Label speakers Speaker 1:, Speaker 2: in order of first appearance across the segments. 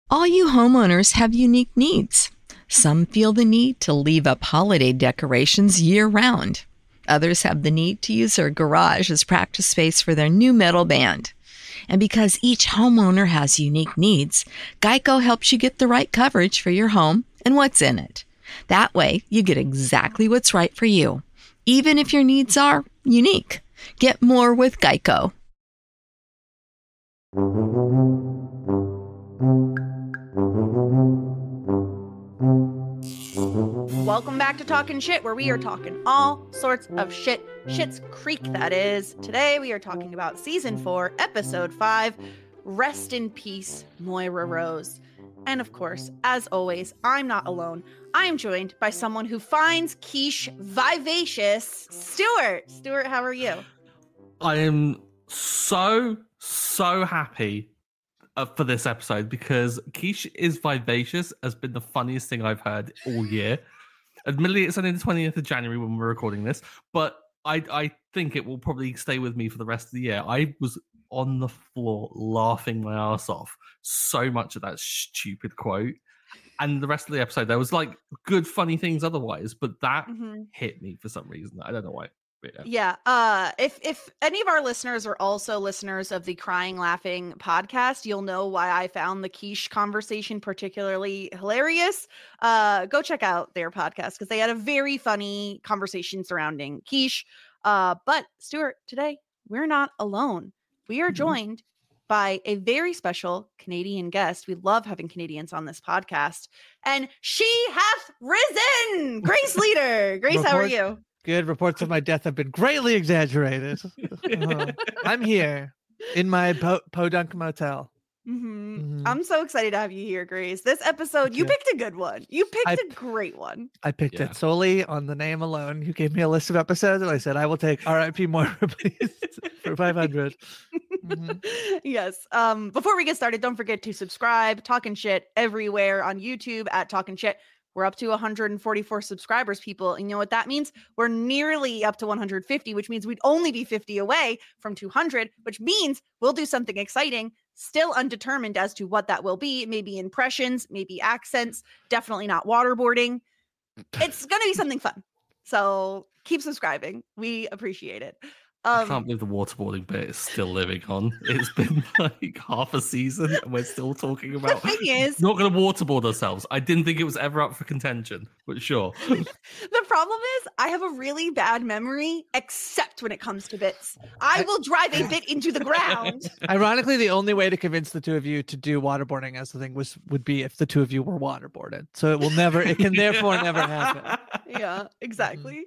Speaker 1: All you homeowners have unique needs. Some feel the need to leave up holiday decorations year-round. Others have the need to use their garage as practice space for their new metal band. And because each homeowner has unique needs, Geico helps you get the right coverage for your home and what's in it. That way, you get exactly what's right for you, even if your needs are unique. Get more with Geico.
Speaker 2: Welcome back to Talking Shit, where we are talking all sorts of shit. Schitt's Creek, that is. Today we are talking about Season 4, Episode 5, Rest in Peace, Moira Rose. And of course, as always, I'm not alone. I am joined by someone who finds quiche vivacious, Stuart. Stuart, how are you?
Speaker 3: I am so happy for this episode because quiche is vivacious has been the funniest thing I've heard all year. Admittedly, it's only the 20th of January when we're recording this, but I think it will probably stay with me for the rest of the year. I was on the floor laughing my ass off so much at that stupid quote. And the rest of the episode, there was like good, funny things otherwise, but that hit me for some reason. I don't know why.
Speaker 2: Yeah. If any of our listeners are also listeners of the Crying Laughing podcast, you'll know why I found the quiche conversation particularly hilarious. Go check out their podcast because they had a very funny conversation surrounding quiche. But Stuart, today we're not alone. We are joined by a very special Canadian guest. We love having Canadians on this podcast, and she hath risen. Grace Leader. Grace, how are you?
Speaker 4: Good. Reports of my death have been greatly exaggerated. I'm here in my Podunk Motel.
Speaker 2: I'm so excited to have you here, Grace. This episode, you picked a good one. You picked a great one.
Speaker 4: I picked it solely on the name alone. You gave me a list of episodes, and I said, I will take R.I.P. Moira, please, for 500.
Speaker 2: Yes. Before we get started, don't forget to subscribe. Talking Shit everywhere on YouTube at Talking Shit. We're up to 144 subscribers, people. And you know what that means? We're nearly up to 150, which means we'd only be 50 away from 200, which means we'll do something exciting. Still undetermined as to what that will be. Maybe impressions, maybe accents, definitely not waterboarding. It's going to be something fun. So keep subscribing. We appreciate it.
Speaker 3: I can't believe the waterboarding bit is still living on. It's been like half a season and we're still talking about
Speaker 2: the thing is,
Speaker 3: not going to waterboard ourselves. I didn't think it was ever up for contention, but sure.
Speaker 2: The problem is I have a really bad memory, except when it comes to bits. I will drive a bit into the ground.
Speaker 4: Ironically, the only way to convince the two of you to do waterboarding as the thing would be if the two of you were waterboarded. So it can therefore never happen.
Speaker 2: Yeah, exactly.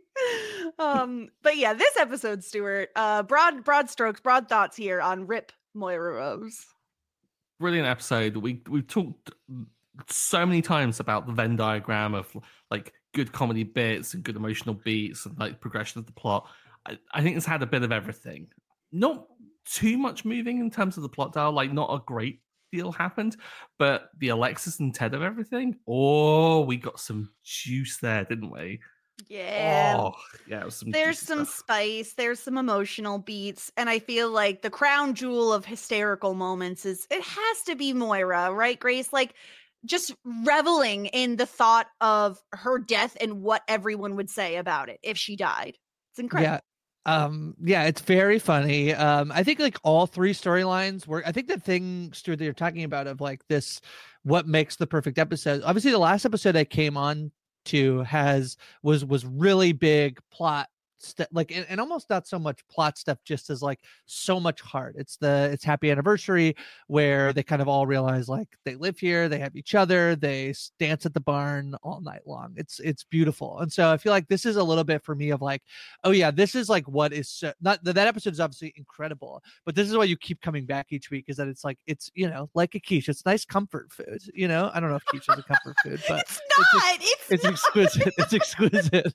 Speaker 2: But yeah, this episode, Stuart, broad strokes, broad thoughts here on Rip Moira Rose.
Speaker 3: Brilliant episode. We've talked so many times about the Venn diagram of like good comedy bits and good emotional beats and like progression of the plot. I think it's had a bit of everything. Not too much moving in terms of the plot dial, like not a great deal happened, but the Alexis and Ted of everything. Oh, we got some juice there, didn't we?
Speaker 2: Yeah.
Speaker 3: Oh, yeah.
Speaker 2: There's some spice, there's some emotional beats, and I feel like the crown jewel of hysterical moments it has to be Moira, right, Grace? Like just reveling in the thought of her death and what everyone would say about it if she died. It's incredible.
Speaker 4: Yeah. It's very funny. I think like all three storylines work. I think the thing, Stuart, that you're talking about of like this, what makes the perfect episode. Obviously, the last episode I came on to was really big plot stuff, like and almost not so much plot stuff, just as like so much heart. It's Happy Anniversary, where they kind of all realize like they live here, they have each other, they dance at the barn all night long. It's beautiful. And so I feel like this is a little bit for me of like, oh yeah, this is like what is not that episode is obviously incredible, but this is why you keep coming back each week, is that it's like it's like a quiche. It's nice comfort food. I don't know if quiche is a comfort food, but it's exquisite. It's exquisite.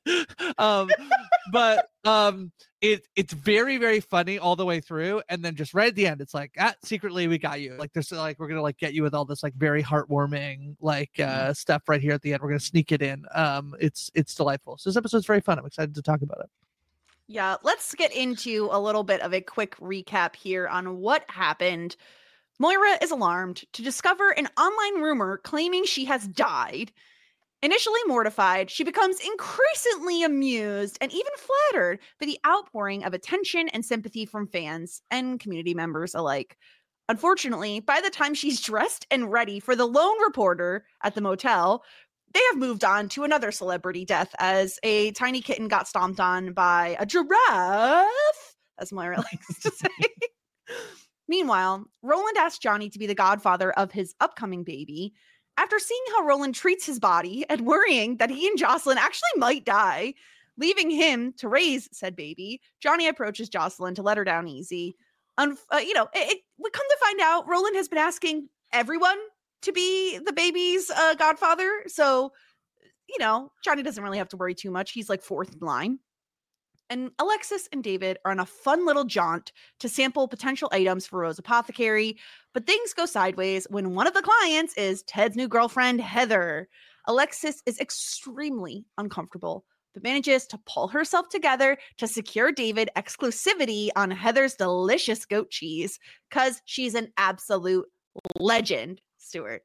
Speaker 4: But it's very, very funny all the way through, and then just right at the end it's like, secretly we got you, like there's like we're gonna like get you with all this like very heartwarming like stuff right here at the end. We're gonna sneak it in. It's delightful. So this episode's very fun. I'm excited to talk about it.
Speaker 2: Yeah, let's get into a little bit of a quick recap here on what happened Moira is alarmed to discover an online rumor claiming she has died. Initially mortified, she becomes increasingly amused and even flattered by the outpouring of attention and sympathy from fans and community members alike. Unfortunately, by the time she's dressed and ready for the lone reporter at the motel, they have moved on to another celebrity death as a tiny kitten got stomped on by a giraffe, as Moira likes to say. Meanwhile, Roland asks Johnny to be the godfather of his upcoming baby. After seeing how Roland treats his body and worrying that he and Jocelyn actually might die, leaving him to raise said baby, Johnny approaches Jocelyn to let her down easy. We come to find out Roland has been asking everyone to be the baby's godfather. So, Johnny doesn't really have to worry too much. He's like fourth in line. And Alexis and David are on a fun little jaunt to sample potential items for Rose Apothecary, but things go sideways when one of the clients is Ted's new girlfriend, Heather. Alexis is extremely uncomfortable, but manages to pull herself together to secure David exclusivity on Heather's delicious goat cheese, because she's an absolute legend, Stuart.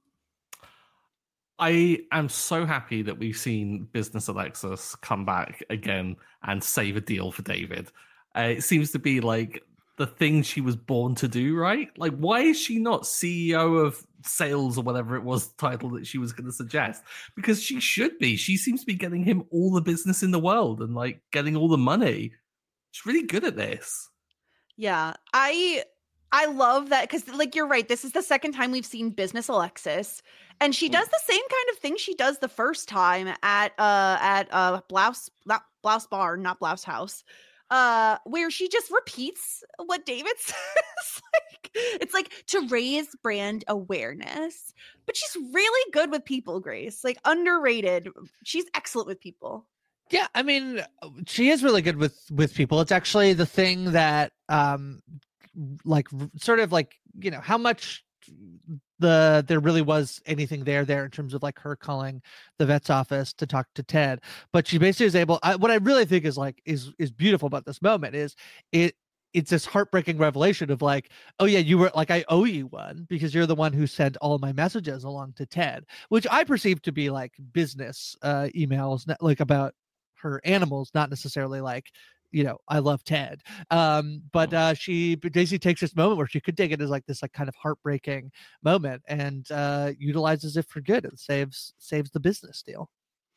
Speaker 3: I am so happy that we've seen Business Alexis come back again and save a deal for David. It seems to be like the thing she was born to do, right? Like, why is she not CEO of sales or whatever it was title that she was going to suggest? Because she should be. She seems to be getting him all the business in the world and like getting all the money. She's really good at this.
Speaker 2: Yeah, I love that, because like you're right, this is the second time we've seen Business Alexis, and she does the same kind of thing she does the first time at Blouse Barn, not Blouse House, where she just repeats what David says. It's like to raise brand awareness, but she's really good with people, Grace. Like, underrated. She's excellent with people.
Speaker 4: Yeah, I mean, she is really good with people. It's actually the thing that sort of like, how much there really was anything there in terms of like her calling the vet's office to talk to Ted, but she basically is able. What I really think is like is beautiful about this moment is it's this heartbreaking revelation of like, oh yeah, you were like, I owe you one because you're the one who sent all my messages along to Ted, which I perceive to be like business emails, like about her animals, not necessarily like, I love Ted. But she basically takes this moment where she could take it as like this like kind of heartbreaking moment and utilizes it for good and saves the business deal.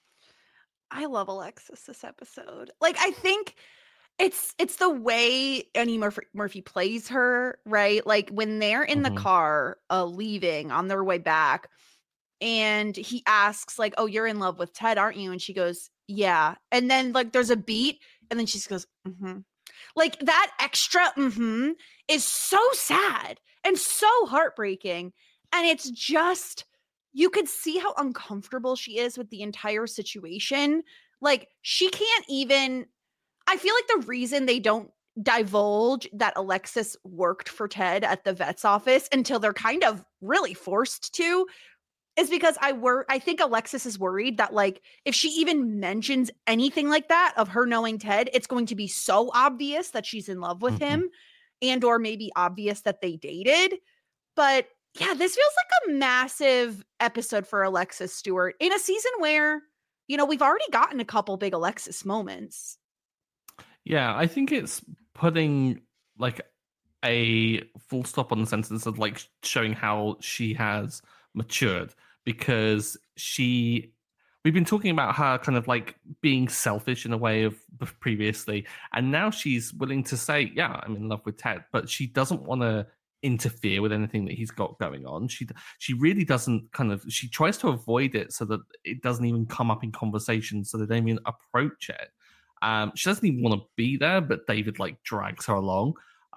Speaker 2: I love Alexis this episode. Like, I think it's the way Annie Murphy plays her, right? Like when they're in the car leaving on their way back, and he asks like, oh, you're in love with Ted, aren't you? And she goes, yeah. And then like there's a beat, and then she just goes, like that extra is so sad and so heartbreaking. And it's just, you could see how uncomfortable she is with the entire situation. Like, she can't even, I feel like the reason they don't divulge that Alexis worked for Ted at the vet's office until they're kind of really forced to is because I think Alexis is worried that like if she even mentions anything like that of her knowing Ted, it's going to be so obvious that she's in love with him, and or maybe obvious that they dated. But yeah, this feels like a massive episode for Alexis Stewart in a season where, we've already gotten a couple big Alexis moments.
Speaker 3: Yeah, I think it's putting like a full stop on the sentence of like showing how she has matured, because we've been talking about her kind of like being selfish in a way of previously, and now she's willing to say, yeah, I'm in love with Ted, but she doesn't want to interfere with anything that he's got going on. She really doesn't she tries to avoid it so that it doesn't even come up in conversation, so they don't even approach it. She doesn't even want to be there, but David like drags her along.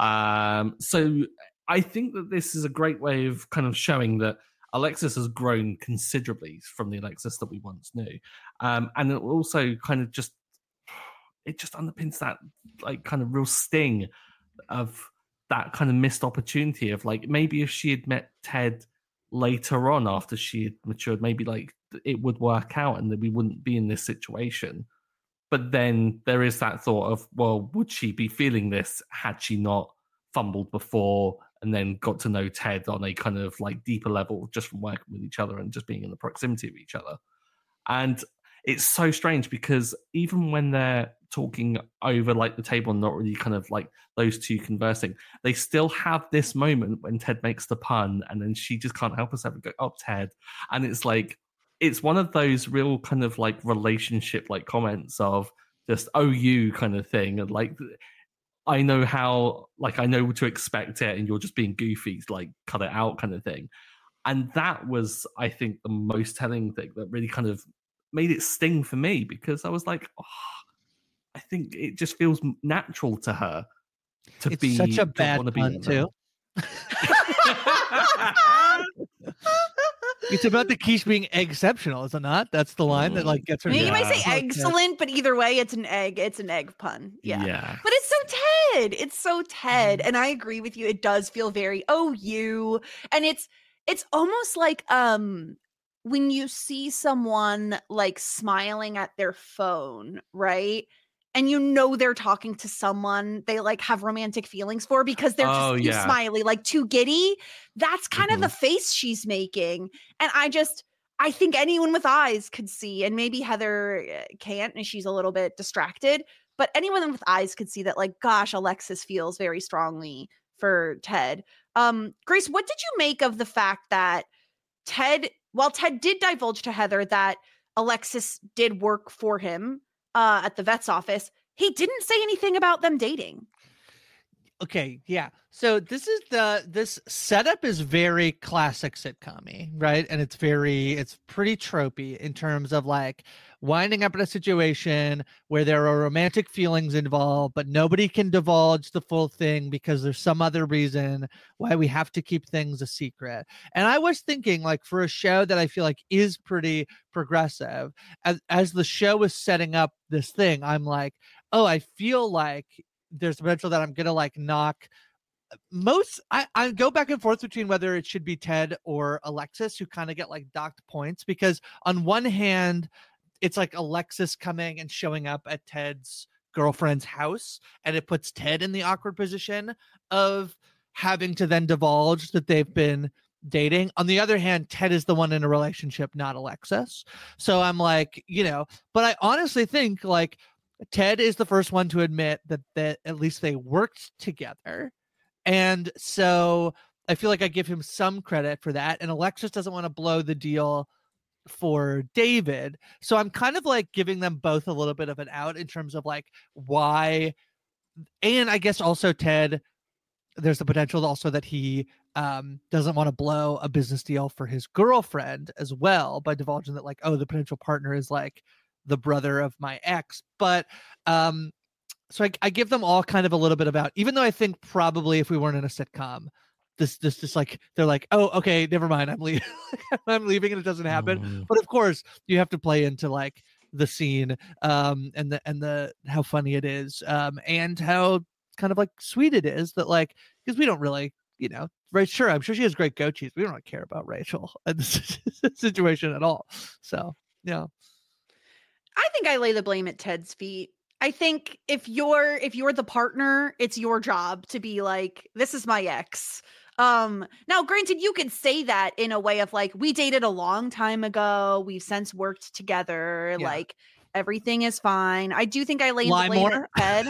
Speaker 3: So I think that this is a great way of kind of showing that Alexis has grown considerably from the Alexis that we once knew. And it also kind of just underpins that like kind of real sting of that kind of missed opportunity of like, maybe if she had met Ted later on after she had matured, maybe like it would work out and that we wouldn't be in this situation. But then there is that thought of, well, would she be feeling this had she not fumbled before and then got to know Ted on a kind of like deeper level just from working with each other and just being in the proximity of each other. And it's so strange because even when they're talking over like the table and not really kind of like those two conversing, they still have this moment when Ted makes the pun and then she just can't help herself and go, oh, Ted. And it's like, it's one of those real kind of like relationship like comments of just, oh, you kind of thing. And like, I know how, like, I know to expect it and you're just being goofy, like cut it out kind of thing. And that was, I think, the most telling thing that really kind of made it sting for me, because I was like, oh, I think it just feels natural to her to
Speaker 4: it's
Speaker 3: be
Speaker 4: such a bad pun too. It's about the quiche being exceptional, is it not? That's the line that like gets her.
Speaker 2: You might say excellent, but either way, it's an egg. It's an egg pun. Yeah. But it's so Ted. It's so Ted, and I agree with you. It does feel very you, and it's almost like when you see someone like smiling at their phone, right? And you know they're talking to someone they like have romantic feelings for because they're just too smiley, like too giddy. That's kind of the face she's making. And I think anyone with eyes could see, and maybe Heather can't and she's a little bit distracted, but anyone with eyes could see that, like, gosh, Alexis feels very strongly for Ted. Grace, what did you make of the fact that while Ted did divulge to Heather that Alexis did work for him at the vet's office, he didn't say anything about them dating?
Speaker 4: Okay, yeah. So this setup is very classic sitcom-y, right? And it's pretty tropey in terms of like winding up in a situation where there are romantic feelings involved, but nobody can divulge the full thing because there's some other reason why we have to keep things a secret. And I was thinking, like, for a show that I feel like is pretty progressive, as the show is setting up this thing, I'm like, oh, I feel like there's potential that I'm gonna like knock I go back and forth between whether it should be Ted or Alexis who kind of get like docked points, because on one hand it's like Alexis coming and showing up at Ted's girlfriend's house, and it puts Ted in the awkward position of having to then divulge that they've been dating. On the other hand, Ted is the one in a relationship, not Alexis. So I'm like, but I honestly think like Ted is the first one to admit that at least they worked together. And so I feel like I give him some credit for that. And Alexis doesn't want to blow the deal for David. So I'm kind of like giving them both a little bit of an out in terms of like why. And I guess also Ted, there's the potential also that he doesn't want to blow a business deal for his girlfriend as well by divulging that like, oh, the potential partner is like the brother of my ex. But so I give them all kind of a little bit about, even though I think probably if we weren't in a sitcom, this just like, they're like, oh, okay, never mind, I'm leaving. I'm leaving and it doesn't happen. But of course you have to play into like the scene and the how funny it is and how kind of like sweet it is that like, because we don't really, right, sure, I'm sure she has great goat cheese. We don't really care about Rachel in this situation at all. So
Speaker 2: I think I lay the blame at Ted's feet. I think if you're the partner, it's your job to be like, this is my ex. Now, granted, you could say that in a way of like, we dated a long time ago. We've since worked together. Yeah. Like everything is fine. I do think I lay the blame at Ted.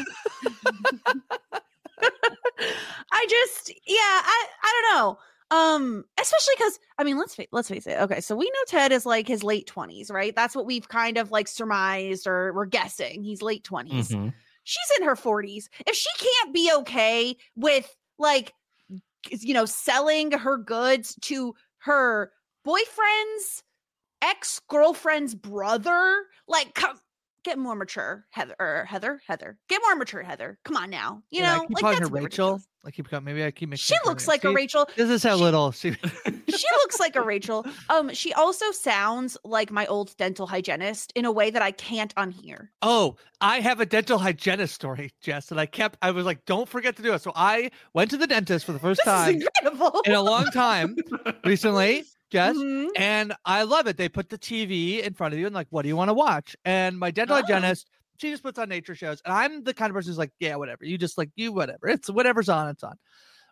Speaker 2: I don't know. Especially because, I mean, let's face it. Okay, so we know Ted is like his late 20s, right? That's what we've kind of like surmised, or we're guessing he's late 20s. Mm-hmm. She's in her 40s. If she can't be okay with like, selling her goods to her boyfriend's ex-girlfriend's brother, like, get more mature, Heather. Get more mature, Heather. Come on now.
Speaker 4: I keep calling her Rachel. I keep making.
Speaker 2: She looks like a Rachel.
Speaker 4: This is how little
Speaker 2: she looks like a Rachel. She also sounds like my old dental hygienist in a way that I can't unhear.
Speaker 4: Oh, I have a dental hygienist story, Jess, and I was like, don't forget to do it. So I went to the dentist for the first time in a long time recently. Jess, and I love it. They put the TV in front of you and like, what do you want to watch? And my dental hygienist, she just puts on nature shows. And I'm the kind of person who's like, yeah, whatever. You just like, whatever. It's whatever's on, it's on.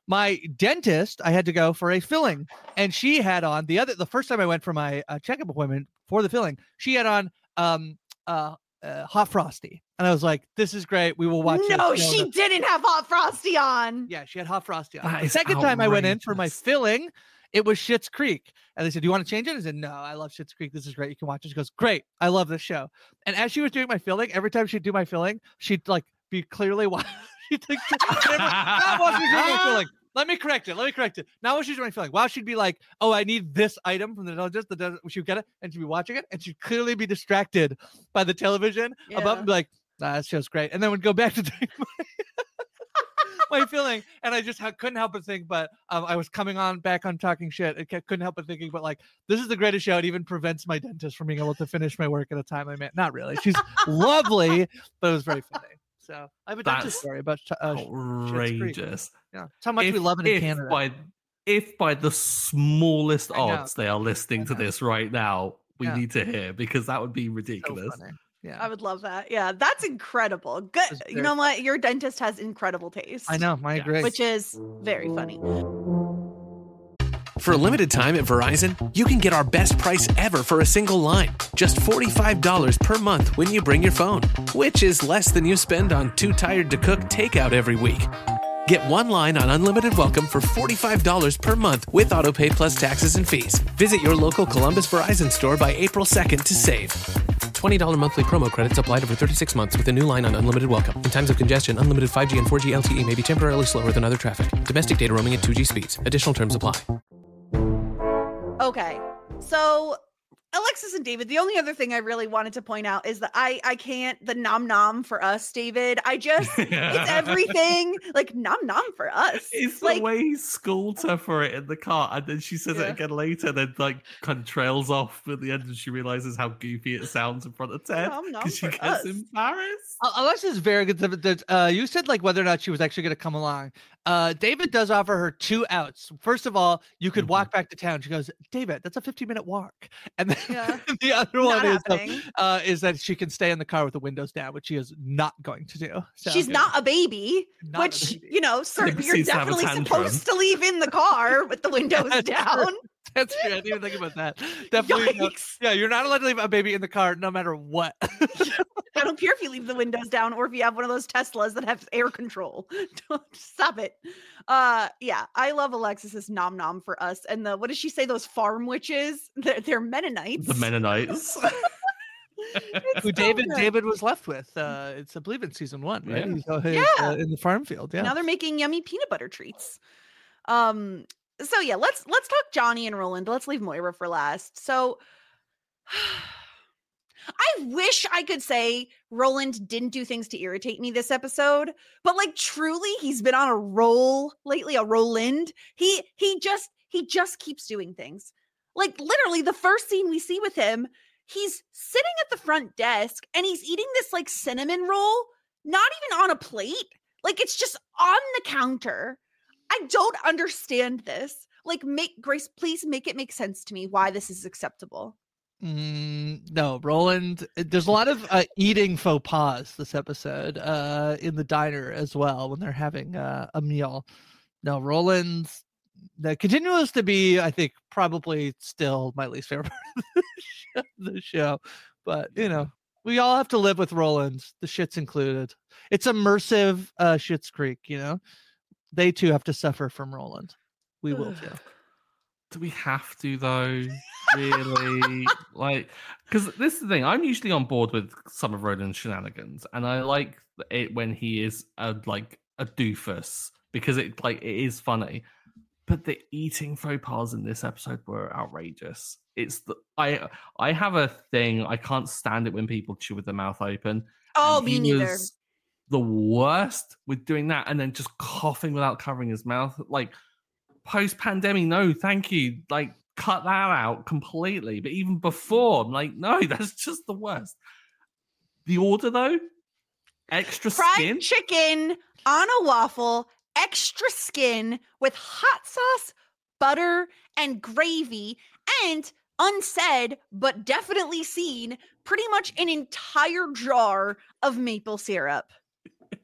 Speaker 4: my dentist, I had to go for a filling, and she had on the first time I went for my checkup appointment for the filling, she had on Hot Frosty, and I was like, "This is great. We will watch."
Speaker 2: No, she didn't have Hot Frosty on.
Speaker 4: Yeah, she had Hot Frosty on.
Speaker 3: That
Speaker 4: The
Speaker 3: is
Speaker 4: second time I went in for my
Speaker 3: outrageous.
Speaker 4: filling, it was Schitt's Creek, and they said, "Do you want to change it?" I said, "No, I love Schitt's Creek. This is great. You can watch it." She goes, "Great. I love this show." And as she was doing my filling, every time she'd do my filling, she'd like be clearly watching. She'd think, "Now while she's doing my filling, let me correct it. Now when she's doing my filling, wow, she'd be like, "Oh, I need this item from the dentist." She'd get it, and she'd be watching it, and she'd clearly be distracted by the television above, and be like, "Nah, that show's great," and then would go back to doing my filling, and I just couldn't help but think, but I was coming back on talking shit. I couldn't help but thinking, but like, this is the greatest show. It even prevents my dentist from being able to finish my work at a time limit. Not really. She's lovely, but it was very funny. So I have a dentist story about
Speaker 3: outrageous.
Speaker 4: Yeah, it's how much we love it in Canada.
Speaker 3: If by the smallest
Speaker 4: I know.
Speaker 3: odds they are listening to this right now, we
Speaker 4: Yeah.
Speaker 3: need to hear, because that would be
Speaker 4: So
Speaker 3: ridiculous.
Speaker 4: funny. Yeah,
Speaker 2: I would love that. Yeah, that's incredible. Good.
Speaker 4: It's
Speaker 2: You
Speaker 4: very
Speaker 2: know what? Your dentist has incredible taste.
Speaker 4: I know. I agree.
Speaker 2: Which is very funny.
Speaker 5: For a limited time at Verizon, you can get our best price ever for a single line. Just $45 per month when you bring your phone, which is less than you spend on Too Tired to Cook takeout every week. Get one line on Unlimited Welcome for $45 per month with AutoPay plus taxes and fees. Visit your local Columbus Verizon store by April 2nd to save. $20 monthly promo credits applied over 36 months with a new line on Unlimited Welcome. In times of congestion, unlimited 5G and 4G LTE may be temporarily slower than other traffic. Domestic data roaming at 2G speeds. Additional terms apply.
Speaker 2: Okay. So Alexis and David, the only other thing I really wanted to point out is that I can't, the nom nom for us, David. It's everything. Like nom nom for us.
Speaker 3: It's
Speaker 2: like,
Speaker 3: the way he schooled her for it in the car, and then she says it again later, then like kind of trails off at the end, and she realizes how goofy it sounds in front of Ted
Speaker 2: nom nom
Speaker 3: because she
Speaker 2: for
Speaker 3: gets
Speaker 2: us.
Speaker 3: embarrassed.
Speaker 4: Alexis is very good. You said like whether or not she was actually going to come along. David does offer her 2 outs. First of all, you could walk back to town. She goes, "David, that's a 15-minute walk." And then the other one is that she can stay in the car with the windows down, which she is not going to do. So,
Speaker 2: she's not a baby, which, you know, sir, you're definitely supposed to leave in the car with the windows down.
Speaker 4: That's true. I didn't even think about that. Definitely. Yeah, you're not allowed to leave a baby in the car no matter what.
Speaker 2: I don't care if you leave the windows down or if you have one of those Teslas that have air control. Don't stop it. Yeah, I love Alexis's nom nom for us. And what does she say? Those farm witches? They're Mennonites.
Speaker 3: The Mennonites.
Speaker 4: Who David was left with. It's I believe in season 1, right?
Speaker 2: Yeah.
Speaker 4: In the farm field. Yeah.
Speaker 2: Now they're making yummy peanut butter treats. So yeah, let's talk Johnny and Roland. Let's leave Moira for last. So I wish I could say Roland didn't do things to irritate me this episode, but like truly he's been on a roll lately, a Roland. He just keeps doing things. Like literally the first scene we see with him, he's sitting at the front desk and he's eating this like cinnamon roll, not even on a plate. Like it's just on the counter. I don't understand this. Like, Grace, please make it make sense to me why this is acceptable.
Speaker 4: No, Roland. There's a lot of eating faux pas this episode in the diner as well when they're having a meal. No, Roland that continues to be, I think, probably still my least favorite part of the show. But you know, we all have to live with Roland, the shits included. It's immersive Schitt's Creek, you know. They too have to suffer from Roland. We will too.
Speaker 3: Do we have to though? Really? Like, because this is the thing. I'm usually on board with some of Roland's shenanigans, and I like it when he is a doofus because it is funny. But the eating faux pas in this episode were outrageous. I have a thing. I can't stand it when people chew with their mouth open.
Speaker 2: Oh, me neither.
Speaker 3: The worst with doing that and then just coughing without covering his mouth. Like post-pandemic, no, thank you. Like cut that out completely. But even before, I'm like, no, that's just the worst. The order though, extra
Speaker 2: fried
Speaker 3: skin,
Speaker 2: chicken on a waffle, extra skin with hot sauce, butter, and gravy, and unsaid but definitely seen, pretty much an entire jar of maple syrup.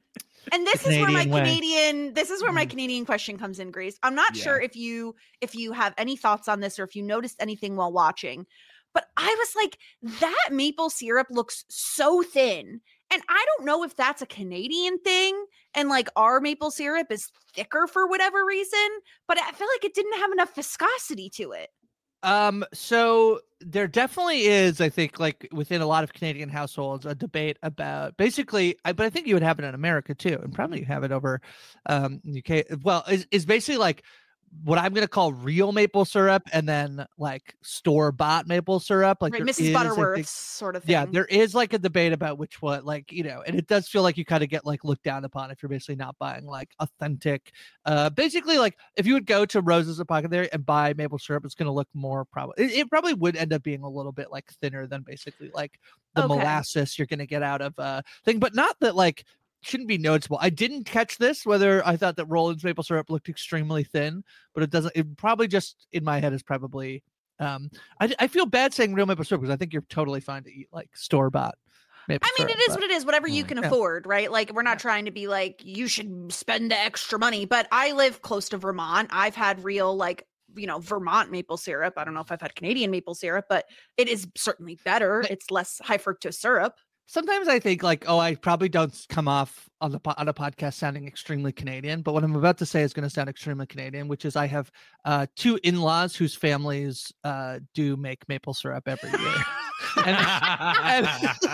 Speaker 2: And this is where my
Speaker 4: Canadian way.
Speaker 2: Canadian question comes in, Grace. I'm not sure if you have any thoughts on this or if you noticed anything while watching, but I was like, that maple syrup looks so thin. And I don't know if that's a Canadian thing and like our maple syrup is thicker for whatever reason, but I feel like it didn't have enough viscosity to it.
Speaker 4: So there definitely is, I think, like within a lot of Canadian households, a debate about basically, but I think you would have it in America too, and probably you have it over UK. Well, is basically like what I'm going to call real maple syrup and then like store-bought maple syrup, like
Speaker 2: right, Mrs. Butterworth's sort of thing.
Speaker 4: Yeah, there is like a debate about which one, like, you know, and it does feel like you kind of get like looked down upon if you're basically not buying like authentic. Basically, like if you would go to Rose's Apothecary and buy maple syrup, it's going to look more it probably would end up being a little bit like thinner than basically like the molasses you're going to get out of thing, but not that like shouldn't be noticeable. I didn't catch this, whether I thought that Roland's maple syrup looked extremely thin, but it probably just in my head is probably I feel bad saying real maple syrup because I think you're totally fine to eat like store-bought maple syrup.
Speaker 2: It is what it is, whatever you can afford, right? Like we're not trying to be like you should spend the extra money, but I live close to Vermont. I've had real like Vermont maple syrup. I don't know if I've had Canadian maple syrup, but it is certainly better. It's less high fructose syrup.
Speaker 4: Sometimes I think like, I probably don't come off on a podcast sounding extremely Canadian, but what I'm about to say is going to sound extremely Canadian, which is I have 2 in-laws whose families do make maple syrup every year. and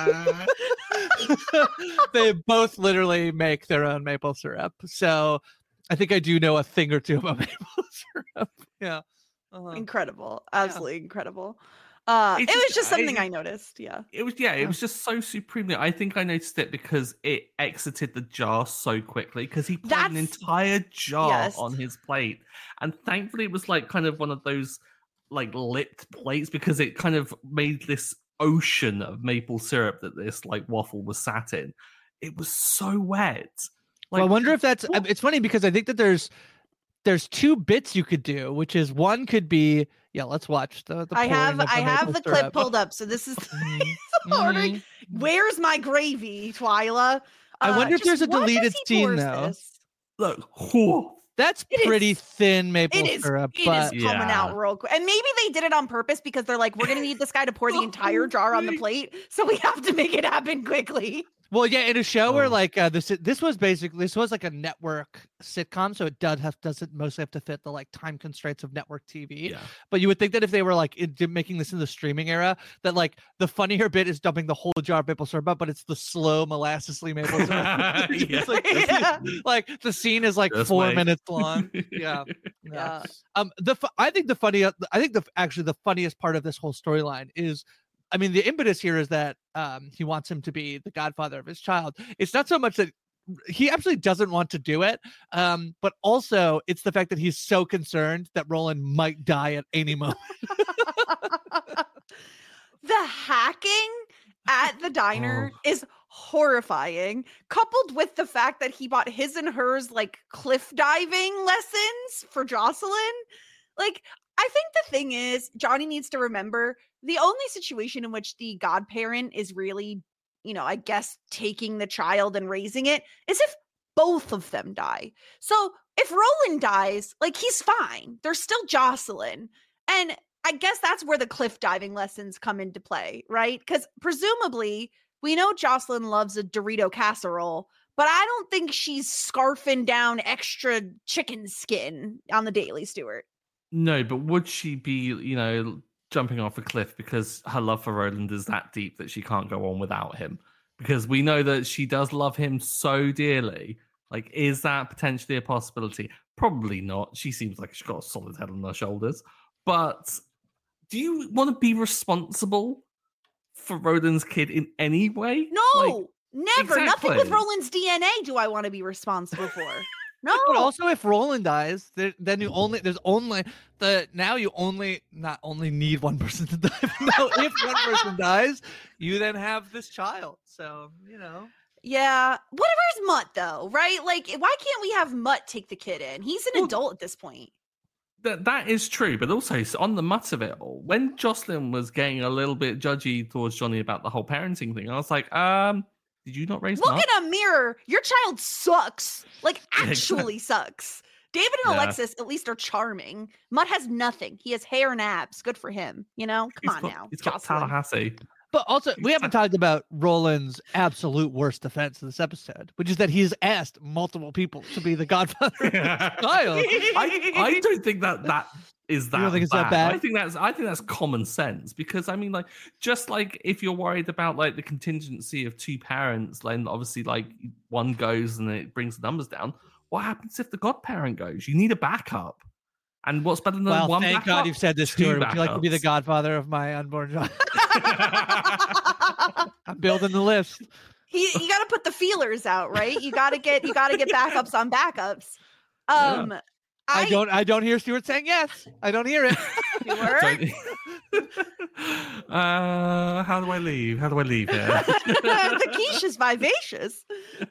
Speaker 4: they both literally make their own maple syrup. So I think I do know a thing or two about maple syrup. Yeah.
Speaker 2: Incredible. Absolutely incredible. It was just something I noticed.
Speaker 3: It was just so supremely. I think I noticed it because it exited the jar so quickly because he put an entire jar on his plate, and thankfully it was like kind of one of those like lipped plates because it kind of made this ocean of maple syrup that this like waffle was sat in. It was so wet. Like,
Speaker 4: well, I wonder if that's. It's funny because I think that there's 2 bits you could do, which is one could be. Yeah, let's watch the
Speaker 2: I have the clip pulled up. So this is ordering. Where's my gravy, Twyla?
Speaker 4: I wonder if there's a deleted scene though.
Speaker 3: Look,
Speaker 4: that's pretty thin maple syrup.
Speaker 2: It is coming out real quick. And maybe they did it on purpose because they're like, we're going to need this guy to pour the entire jar on the plate. So we have to make it happen quickly.
Speaker 4: Well, yeah, in a show where like this was like a network sitcom, so it doesn't mostly have to fit the like time constraints of network TV. Yeah. But you would think that if they were like making this in the streaming era, that like the funnier bit is dumping the whole jar of maple syrup, but it's the slow molassesly maple syrup. Like the scene is like 4 minutes long. Yeah. I think the funniest part of this whole storyline is. I mean, the impetus here is that he wants him to be the godfather of his child. It's not so much that he absolutely doesn't want to do it, but also it's the fact that he's so concerned that Roland might die at any moment.
Speaker 2: The hacking at the diner is horrifying, coupled with the fact that he bought his and hers like cliff diving lessons for Jocelyn. Like, I think the thing is, Johnny needs to remember the only situation in which the godparent is really, I guess, taking the child and raising it is if both of them die. So if Roland dies, like, he's fine. There's still Jocelyn. And I guess that's where the cliff diving lessons come into play, right? Because presumably we know Jocelyn loves a Dorito casserole, but I don't think she's scarfing down extra chicken skin on the daily, Stuart.
Speaker 3: No, but would she be, jumping off a cliff because her love for Roland is that deep that she can't go on without him? Because we know that she does love him so dearly. Like, is that potentially a possibility? Probably not. She seems like she's got a solid head on her shoulders. But do you want to be responsible for Roland's kid in any way?
Speaker 2: No, never. Exactly. Nothing with Roland's DNA do I want to be responsible for. No.
Speaker 4: But also, if Roland dies, then you only not only need one person to die. No, if one person dies, you then have this child. So
Speaker 2: Yeah. Whatever's Mutt though, right? Like, why can't we have Mutt take the kid in? He's an adult at this point.
Speaker 3: That is true, but also on the Mutt of it all, when Jocelyn was getting a little bit judgy towards Johnny about the whole parenting thing, I was like, Did you not raise
Speaker 2: Look
Speaker 3: Mutt?
Speaker 2: in a mirror. Your child sucks. Like, actually sucks. David and
Speaker 3: Yeah.
Speaker 2: Alexis at least are charming. Mutt has nothing. He has hair and abs. Good for him. You know? Come on now.
Speaker 3: He's got
Speaker 2: Jocelyn.
Speaker 3: Tallahassee.
Speaker 4: But also, we haven't talked about Roland's absolute worst defense in this episode, which is that he's asked multiple people to be the godfather of his child.
Speaker 3: I don't think that is that.
Speaker 4: You don't think it's
Speaker 3: bad.
Speaker 4: that bad?
Speaker 3: I think that's common sense, because I mean, like, just like if you're worried about like the contingency of two parents, then obviously like one goes and it brings the numbers down. What happens if the godparent goes? You need a backup. And what's better than
Speaker 4: Well,
Speaker 3: one
Speaker 4: thank
Speaker 3: backup?
Speaker 4: God you've said this,
Speaker 3: Two
Speaker 4: Stuart. Would you like to be the
Speaker 3: backups.
Speaker 4: godfather of my unborn child? I'm building the list.
Speaker 2: You got to put the feelers out, right? You got to get backups on backups.
Speaker 4: I don't hear Stuart saying yes. I don't hear it.
Speaker 3: How do I leave? How do I leave here?
Speaker 2: The quiche is vivacious.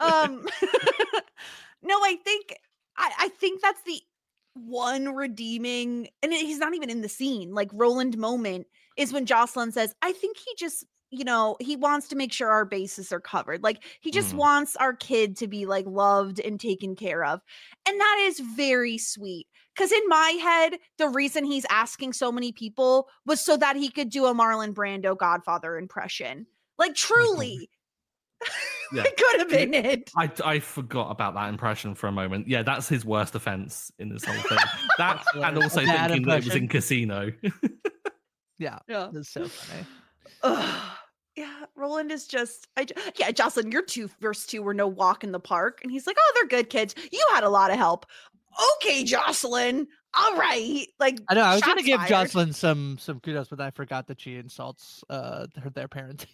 Speaker 2: No, I think that's the one redeeming, and he's not even in the scene, like Roland moment is when Jocelyn says, I think he just, he wants to make sure our bases are covered. Like he just wants our kid to be like loved and taken care of. And that is very sweet. Because in my head, the reason he's asking so many people was so that he could do a Marlon Brando Godfather impression. Like truly.
Speaker 3: Yeah.
Speaker 2: It could have been it.
Speaker 3: I forgot about that impression for a moment. Yeah, that's his worst offense in this whole thing. That and also
Speaker 4: That
Speaker 3: thinking that it was
Speaker 4: impression.
Speaker 3: in Casino.
Speaker 4: Yeah,
Speaker 2: Yeah.
Speaker 4: that's so funny.
Speaker 2: Yeah, Roland is just, Jocelyn, your first two were no walk in the park. And he's like, oh, they're good kids. You had a lot of help. Okay, Jocelyn. All right. Like,
Speaker 4: I know. I was going to
Speaker 2: shots
Speaker 4: give
Speaker 2: fired.
Speaker 4: Jocelyn some kudos, but I forgot that she insults their parenting.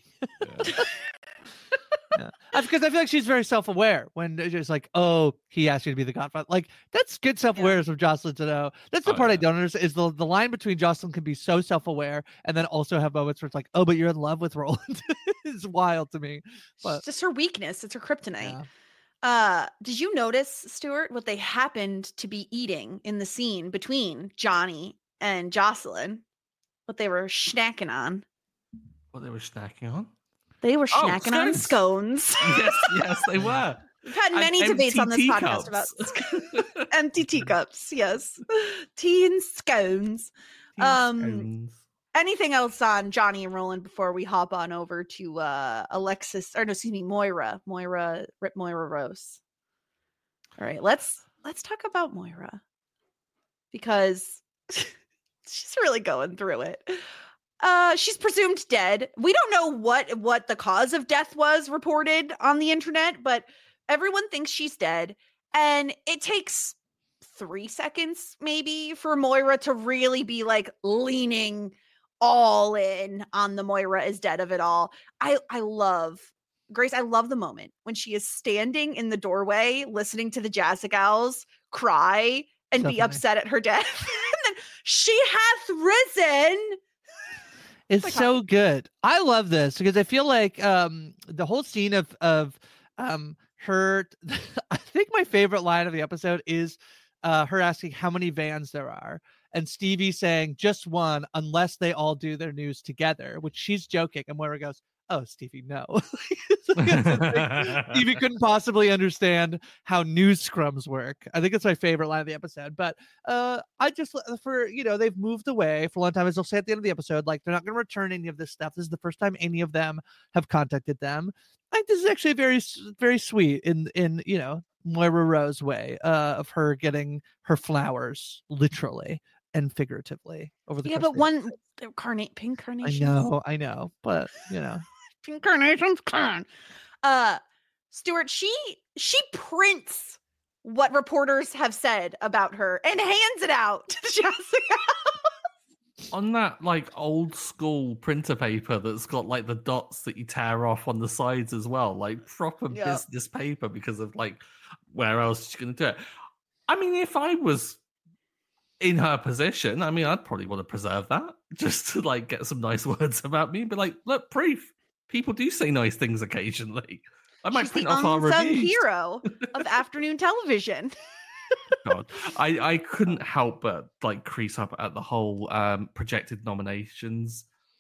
Speaker 4: Yeah. Because I feel like she's very self-aware when it's just like, oh, he asked you to be the godfather. Like, that's good self-awareness of Jocelyn to know. That's the part I don't understand, is the line between Jocelyn can be so self-aware and then also have moments where it's like, oh, but you're in love with Roland. It's wild to me. But
Speaker 2: It's just her weakness. It's her kryptonite.
Speaker 4: yeah.
Speaker 2: Did you notice, Stuart, what they happened to be eating in the scene between Johnny and Jocelyn? What they were snacking on?
Speaker 3: What they were snacking on?
Speaker 2: They were snacking on scones.
Speaker 3: Yes, they were.
Speaker 2: We've had
Speaker 3: And
Speaker 2: many debates on this
Speaker 3: empty
Speaker 2: podcast about
Speaker 3: teacups.
Speaker 2: empty teacups. Yes, tea and scones.
Speaker 3: Scones.
Speaker 2: Anything else on Johnny and Roland before we hop on over to Moira Rose? All right, let's talk about Moira because she's really going through it. She's presumed dead. We don't know what the cause of death was reported on the internet, but everyone thinks she's dead. And it takes 3 seconds maybe for Moira to really be like leaning all in on the Moira is dead of it all. I love Grace. I love the moment when she is standing in the doorway listening to the Jazzagals cry and be upset at her death. And then she hath risen.
Speaker 4: It's so good. I love this because I feel like the whole scene of her. I think my favorite line of the episode is her asking how many vans there are, and Stevie saying just one, unless they all do their news together. Which she's joking, and Moira goes, "Oh, Stevie, no." Stevie couldn't possibly understand how news scrums work. I think it's my favorite line of the episode. But I just, they've moved away for a long time, as they'll say at the end of the episode, like they're not going to return any of this stuff. This is the first time any of them have contacted them. I think this is actually very, very sweet in Moira Rose way of her getting her flowers literally and figuratively over the course
Speaker 2: but
Speaker 4: of the
Speaker 2: one pink carnations.
Speaker 4: I know, but
Speaker 2: pink carnations. Stuart, she prints what reporters have said about her and hands it out to Jessica.
Speaker 3: On that like old school printer paper that's got like the dots that you tear off on the sides as well, like proper business paper, because of like where else is she going to do it? I mean, if I was in her position, I mean, I'd probably want to preserve that just to like get some nice words about me. But like, look, proof. People do say nice things occasionally. I might
Speaker 2: She's
Speaker 3: print
Speaker 2: the
Speaker 3: off our
Speaker 2: unsung
Speaker 3: reviews.
Speaker 2: hero of afternoon television.
Speaker 3: God, I couldn't help but like crease up at the whole projected nominations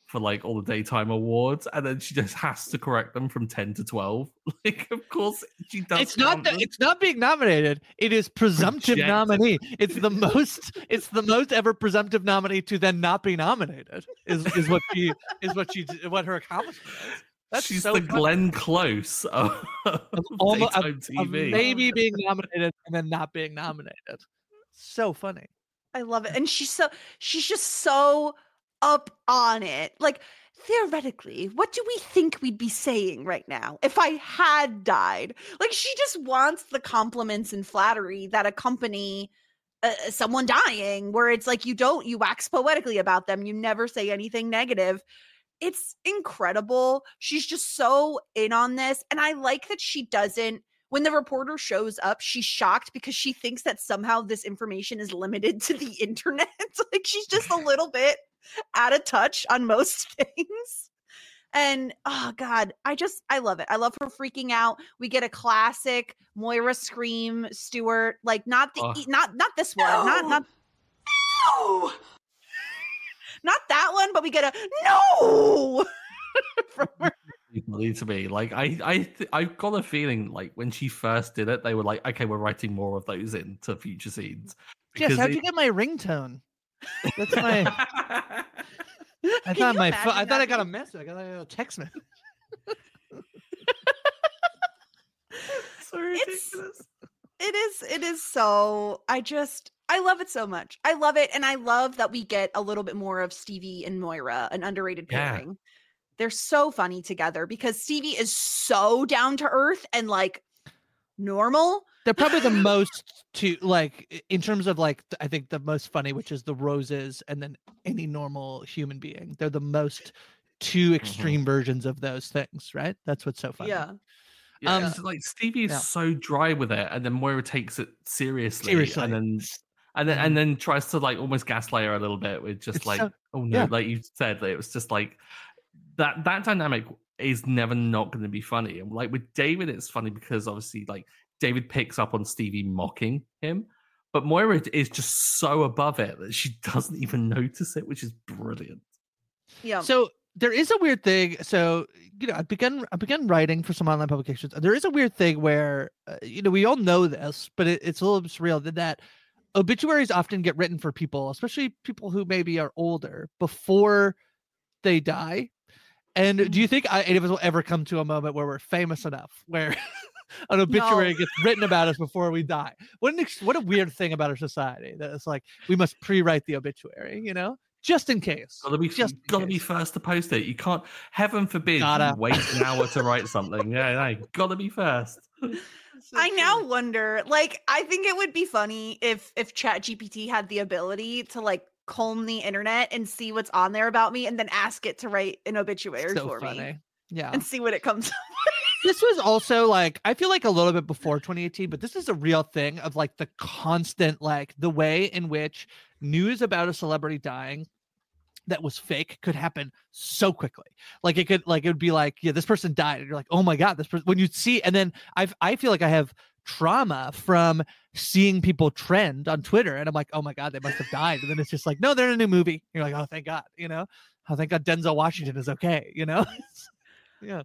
Speaker 3: for like all the daytime awards, and then she just has to correct them from 10 to 12. Like, of course, she does.
Speaker 4: It's not being nominated. It is presumptive nominee. It's the most ever presumptive nominee to then not be nominated. Is what her accomplishment is.
Speaker 3: She's so the funny. Glenn Close of daytime TV.
Speaker 4: Of maybe being nominated and then not being nominated. So funny.
Speaker 2: I love it. And she's just so up on it. Like, theoretically, what do we think we'd be saying right now if I had died? Like, she just wants the compliments and flattery that accompany someone dying, where it's like you wax poetically about them. You never say anything negative. It's incredible. She's just so in on this. And I like that she doesn't, when the reporter shows up, she's shocked because she thinks that somehow this information is limited to the internet. Like, she's just a little bit out of touch on most things. And oh God, I love it. I love her freaking out. We get a classic Moira scream, Stuart, like not this one, not not that one, but we get a no from her.
Speaker 3: To me, like I got a feeling like when she first did it, they were like, okay, we're writing more of those into future scenes.
Speaker 4: Yes, how'd you get my ringtone? That's my. I thought I got a message. I got a text message.
Speaker 2: So ridiculous. It is so. I love it so much. I love it, and I love that we get a little bit more of Stevie and Moira, an underrated pairing. Yeah. They're so funny together because Stevie is so down to earth and like normal.
Speaker 4: They're probably the most in terms of like, I think the most funny, which is the roses and then any normal human being. They're the most two extreme versions of those things, right? That's what's so funny.
Speaker 3: Yeah. Yeah, like Stevie is so dry with it, and then Moira takes it seriously. And then tries to like almost gaslight her a little bit with just like like you said, it was just like that dynamic is never not going to be funny. And like with David, it's funny because obviously like David picks up on Stevie mocking him, but Moira is just so above it that she doesn't even notice it, which is brilliant.
Speaker 2: Yeah.
Speaker 4: So there is a weird thing. So, I began writing for some online publications. There is a weird thing where, we all know this, but it's a little bit surreal that obituaries often get written for people, especially people who maybe are older, before they die. And do you think any of us will ever come to a moment where we're famous enough, where an obituary gets written about us before we die? What a weird thing about our society, that it's like we must pre-write the obituary, just in case.
Speaker 3: Gotta be first to post it. You can't. Heaven forbid you wait an hour to write something. Yeah, gotta be first.
Speaker 2: I now wonder, like, I think it would be funny if ChatGPT had the ability to like comb the internet and see what's on there about me and then ask it to write an obituary for me.
Speaker 4: Yeah.
Speaker 2: And see what it comes up with.
Speaker 4: This was also like, I feel like a little bit before 2018, but this is a real thing of like the constant, like the way in which news about a celebrity dying that was fake could happen so quickly. Like it would be like, yeah, this person died. And you're like, oh my God, this person, when you see, and then I feel like I have trauma from seeing people trend on Twitter, and I'm like, oh my God, they must have died. And then it's just like, no, they're in a new movie. You're like, oh, thank God, oh, thank God Denzel Washington is okay, yeah.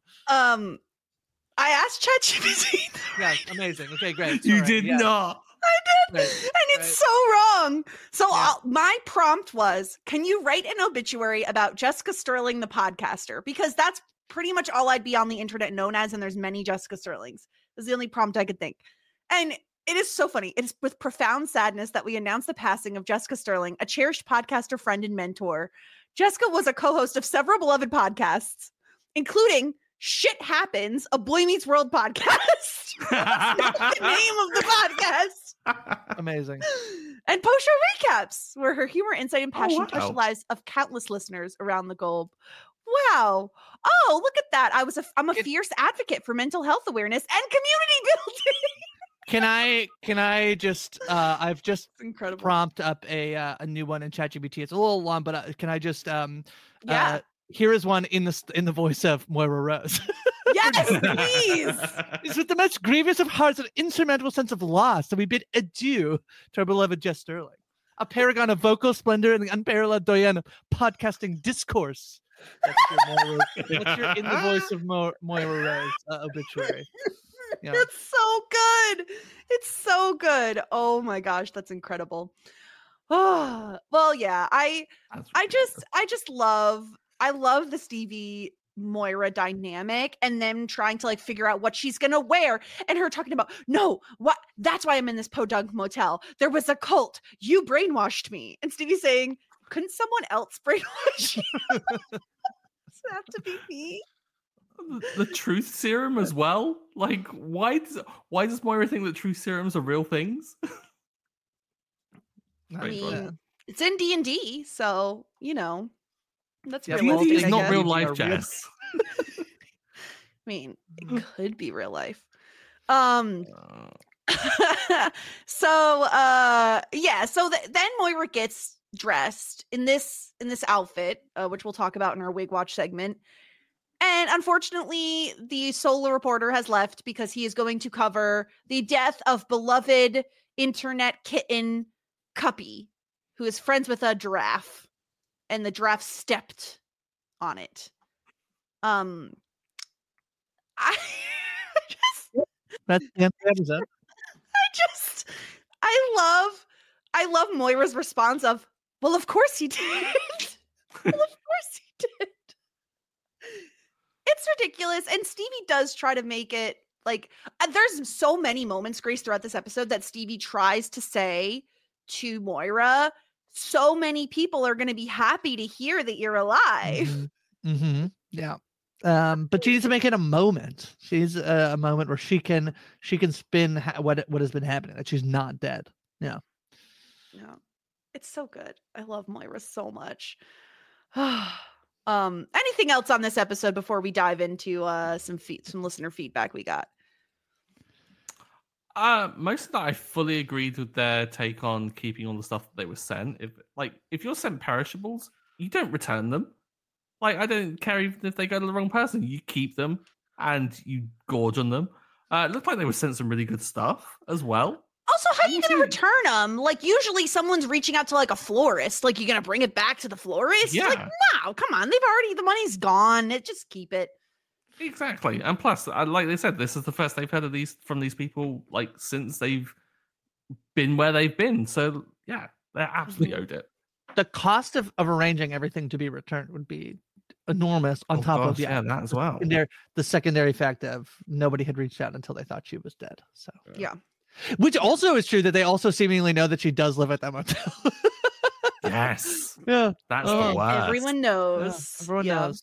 Speaker 2: I asked ChatGPT.
Speaker 4: Yeah, amazing. Okay, great.
Speaker 3: You did not.
Speaker 2: I did, and it's so wrong. So my prompt was, can you write an obituary about Jessica Sterling, the podcaster? Because that's pretty much all I'd be on the internet known as, and there's many Jessica Sterlings. This is the only prompt I could think. And it is so funny. It is with profound sadness that we announce the passing of Jessica Sterling, a cherished podcaster, friend, and mentor. Jessica was a co-host of several beloved podcasts, including Shit Happens, a Boy Meets World podcast. That's not the name of the podcast.
Speaker 4: Amazing.
Speaker 2: And post-show recaps, where her humor, insight, and passion touch the lives of countless listeners around the globe. Wow. Oh, look at that. I'm a fierce advocate for mental health awareness and community building.
Speaker 4: Can I just I've just
Speaker 2: incredible
Speaker 4: prompt up a new one in ChatGPT. It's a little long, but can I just here is one in the voice of Moira Rose.
Speaker 2: Yes, please.
Speaker 4: It's with the most grievous of hearts and insurmountable sense of loss that we bid adieu to our beloved Jess Sterling, a paragon of vocal splendor and the unparalleled doyen of podcasting discourse. That's your in the voice of Moira Rose obituary. Yeah.
Speaker 2: It's so good. It's so good. Oh my gosh, that's incredible. Oh, well, yeah. I love the Stevie Moira dynamic and them trying to like figure out what she's gonna wear and her talking about that's why I'm in this podunk motel. There was a cult. You brainwashed me. And Stevie saying, couldn't someone else brainwash you? Does it have to be me?
Speaker 3: The truth serum as well. Like, why does Moira think that truth serums are real things?
Speaker 2: I mean, it's in D&D, so that's
Speaker 3: D&D
Speaker 2: realistic.
Speaker 3: is not real life, Jess.
Speaker 2: I mean, it could be real life. So then Moira gets dressed in this outfit, which we'll talk about in our Wig Watch segment. And unfortunately, the solo reporter has left because he is going to cover the death of beloved internet kitten Cuppy, who is friends with a giraffe, and the giraffe stepped on it. I
Speaker 4: That's the end of the episode.
Speaker 2: I love Moira's response of, well, of course he did. Well, of course he did. It's ridiculous. And Stevie does try to make it like, there's so many moments, Grace, throughout this episode that Stevie tries to say to Moira, so many people are going to be happy to hear that you're alive.
Speaker 4: Mm-hmm. Yeah. But she needs to make it a moment. She's a moment where she can spin what has been happening, that she's not dead. Yeah.
Speaker 2: Yeah. It's so good. I love Moira so much. Anything else on this episode before we dive into some listener feedback we got?
Speaker 3: Most of that I fully agreed with their take on keeping all the stuff that they were sent. If you're sent perishables, you don't return them. Like, I don't care even if they go to the wrong person. You keep them and you gorge on them. It looked like they were sent some really good stuff as well.
Speaker 2: Also, how are you going to return them? Like, usually someone's reaching out to like a florist. Like, you're going to bring it back to the florist?
Speaker 3: Yeah.
Speaker 2: Like, no, come on. The money's gone. Just keep it.
Speaker 3: Exactly. And plus, like they said, this is the first they've heard of from these people, like, since they've been where they've been. So, yeah, they're absolutely owed it.
Speaker 4: The cost of arranging everything to be returned would be enormous on top of
Speaker 3: that as well.
Speaker 4: The secondary fact of nobody had reached out until they thought she was dead. So
Speaker 2: yeah.
Speaker 4: Which also is true that they also seemingly know that she does live at that motel.
Speaker 3: Yes.
Speaker 4: Yeah.
Speaker 3: That's the worst.
Speaker 2: Everyone knows.
Speaker 4: Yeah, everyone knows.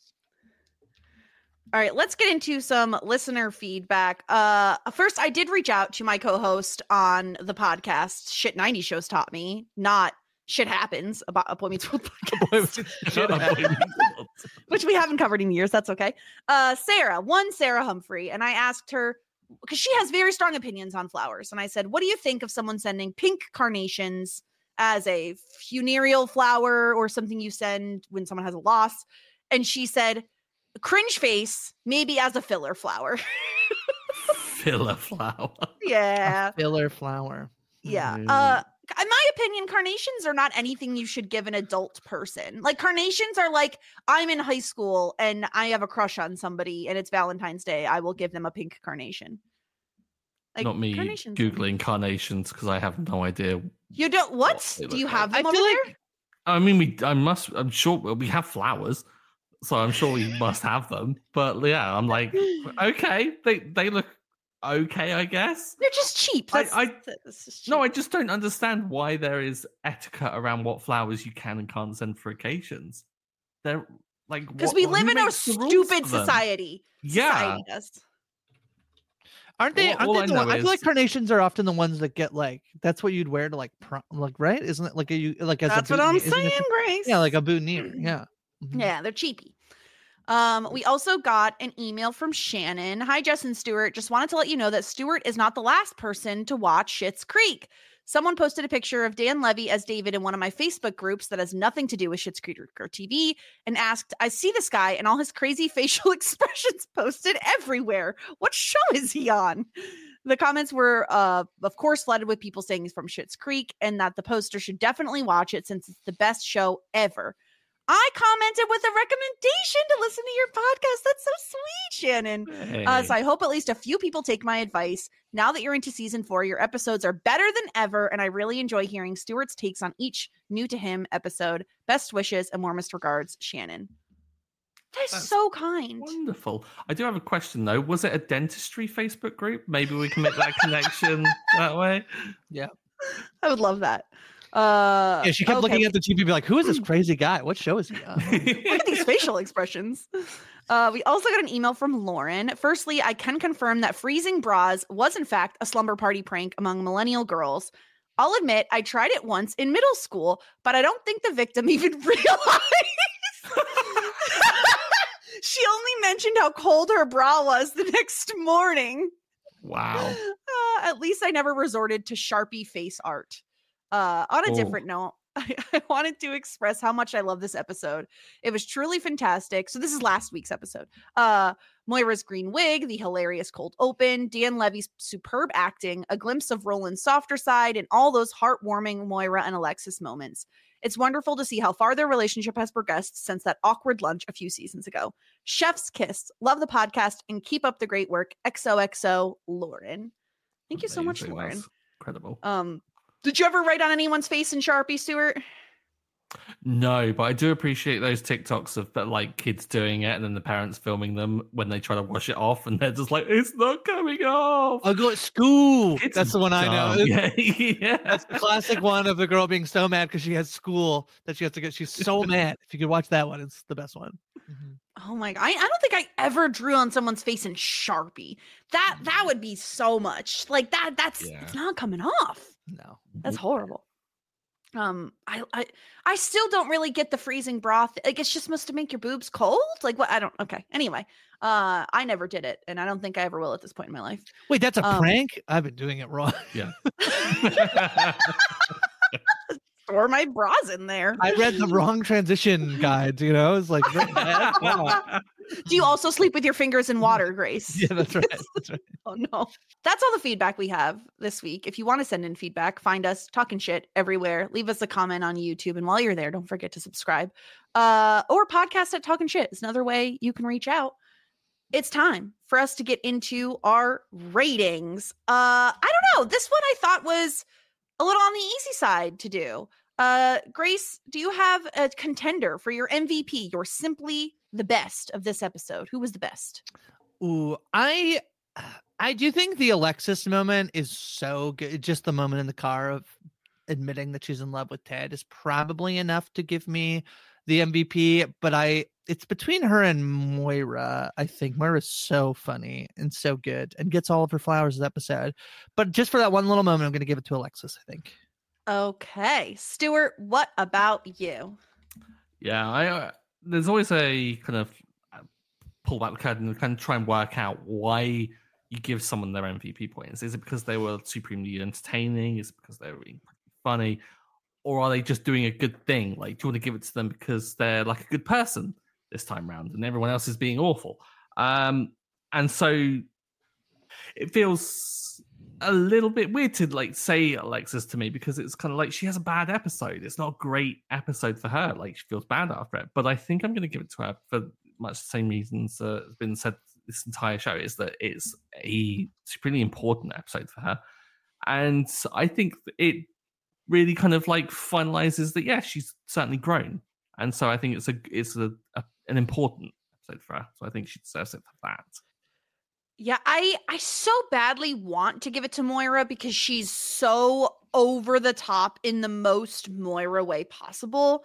Speaker 2: All right, let's get into some listener feedback. First, I did reach out to my co-host on the podcast, Shit 90 Shows Taught Me, not Shit Happens, about Appointments with Podcast, which we haven't covered in years. That's okay. Sarah Humphrey, and I asked her, because she has very strong opinions on flowers. And I said, what do you think of someone sending pink carnations as a funereal flower or something you send when someone has a loss? And she said, cringe face, maybe as a filler flower.
Speaker 3: Filler flower.
Speaker 2: Yeah.
Speaker 4: A filler flower.
Speaker 2: Yeah. In my opinion, carnations are not anything you should give an adult person. Like, carnations are like, I'm in high school and I have a crush on somebody and it's Valentine's Day. I will give them a pink carnation. Like,
Speaker 3: not me Googling carnations because I have no idea.
Speaker 2: You don't? What? Do you have them over there?
Speaker 3: I mean, I'm sure we have flowers, so I'm sure we must have them. But yeah, I'm like, okay, they look okay, I guess.
Speaker 2: They're just cheap. That's just cheap.
Speaker 3: No, I just don't understand why there is etiquette around what flowers you can and can't send for occasions. They're like,
Speaker 2: because we live in a stupid society.
Speaker 3: Yeah.
Speaker 2: Society does.
Speaker 4: Aren't they? I feel like carnations are often the ones that get like, that's what you'd wear to like prom, like, right? Isn't it like as
Speaker 2: that's what I'm saying, Grace?
Speaker 4: Yeah, like a boutonniere. Yeah.
Speaker 2: Mm-hmm. Yeah, they're cheapy. We also got an email from Shannon. Hi, Jess and Stuart. Just wanted to let you know that Stuart is not the last person to watch Schitt's Creek. Someone posted a picture of Dan Levy as David in one of my Facebook groups that has nothing to do with Schitt's Creek or TV and asked, I see this guy and all his crazy facial expressions posted everywhere. What show is he on? The comments were, of course, flooded with people saying he's from Schitt's Creek and that the poster should definitely watch it since it's the best show ever. I commented with a recommendation to listen to your podcast. That's so sweet, Shannon.
Speaker 3: Hey.
Speaker 2: So I hope at least a few people take my advice. Now that you're into season 4, your episodes are better than ever, and I really enjoy hearing Stuart's takes on each new to him episode. Best wishes and warmest regards, Shannon. That's so kind.
Speaker 3: Wonderful. I do have a question though. Was it a dentistry Facebook group? Maybe we can make that connection that way.
Speaker 4: Yeah.
Speaker 2: I would love that.
Speaker 4: Yeah, she kept looking at the TV, be like, "Who is this crazy guy? What show is he on?"
Speaker 2: Look at these facial expressions. We also got an email from Lauren. Firstly, I can confirm that freezing bras was in fact a slumber party prank among millennial girls. I'll admit I tried it once in middle school, but I don't think the victim even realized. She only mentioned how cold her bra was the next morning.
Speaker 3: Wow.
Speaker 2: At least I never resorted to Sharpie face art. On a different note, I wanted to express how much I love this episode. It was truly fantastic. So this is last week's episode. Moira's green wig, the hilarious cold open, Dan Levy's superb acting, a glimpse of Roland's softer side, and all those heartwarming Moira and Alexis moments. It's wonderful to see how far their relationship has progressed since that awkward lunch a few seasons ago. Chef's kiss. Love the podcast and keep up the great work. XOXO, Lauren. Thank you so much,
Speaker 3: Amazing.
Speaker 2: Lauren.
Speaker 3: That's incredible.
Speaker 2: Did you ever write on anyone's face in Sharpie, Stuart?
Speaker 3: No, but I do appreciate those TikToks of like kids doing it and then the parents filming them when they try to wash it off and they're just like, it's not coming off.
Speaker 4: I'll go at school.
Speaker 3: Kids
Speaker 4: That's the one I know.
Speaker 3: dumb. Yeah.
Speaker 4: That's the classic one of the girl being so mad because she has school that she has to get. She's so mad. If you could watch that one, it's the best one.
Speaker 2: Oh my God. I don't think I ever drew on someone's face in Sharpie. That would be so much. Like that's it's not coming off.
Speaker 4: No,
Speaker 2: that's horrible. I still don't really get the freezing broth. Like it's just supposed to make your boobs cold. Like what? I don't. Okay. Anyway, I never did it, and I don't think I ever will at this point in my life.
Speaker 4: Wait, that's a prank? I've been doing it wrong.
Speaker 3: Yeah.
Speaker 2: Store my bras in there.
Speaker 4: I read the wrong transition guides. You know, it's like.
Speaker 2: Do you also sleep with your fingers in water, Grace?
Speaker 4: Yeah, that's right. That's right.
Speaker 2: Oh no. That's all the feedback we have this week. If you want to send in feedback, find us talking shit everywhere. Leave us a comment on YouTube. And while you're there, don't forget to subscribe. Or podcast at Talking Shit is another way you can reach out. It's time for us to get into our ratings. I don't know. This one I thought was a little on the easy side to do. Grace, do you have a contender for your MVP? You're simply the best of this episode. Who was the best?
Speaker 4: Ooh, I do think the Alexis moment is so good. Just the moment in the car of admitting that she's in love with Ted is probably enough to give me the MVP. But it's between her and Moira. I think Moira's so funny and so good and gets all of her flowers this episode. But just for that one little moment, I'm going to give it to Alexis, I think.
Speaker 2: Okay. Stuart, what about you?
Speaker 3: Yeah, there's always a kind of pull back the curtain and kind of try and work out why you give someone their MVP points. Is it because they were supremely entertaining? Is it because they were really funny? Or are they just doing a good thing? Like, do you want to give it to them because they're like a good person this time around and everyone else is being awful? And so it feels a little bit weird to like say Alexis to me because it's kind of like she has a bad episode. It's not a great episode for her. Like she feels bad after it. But I think I'm going to give it to her for much the same reasons has been said this entire show, is that it's a supremely important episode for her. And I think it really kind of like finalizes that, yeah, she's certainly grown. And so I think it's an important episode for her. So I think she deserves it for that.
Speaker 2: Yeah, I so badly want to give it to Moira because she's so over the top in the most Moira way possible.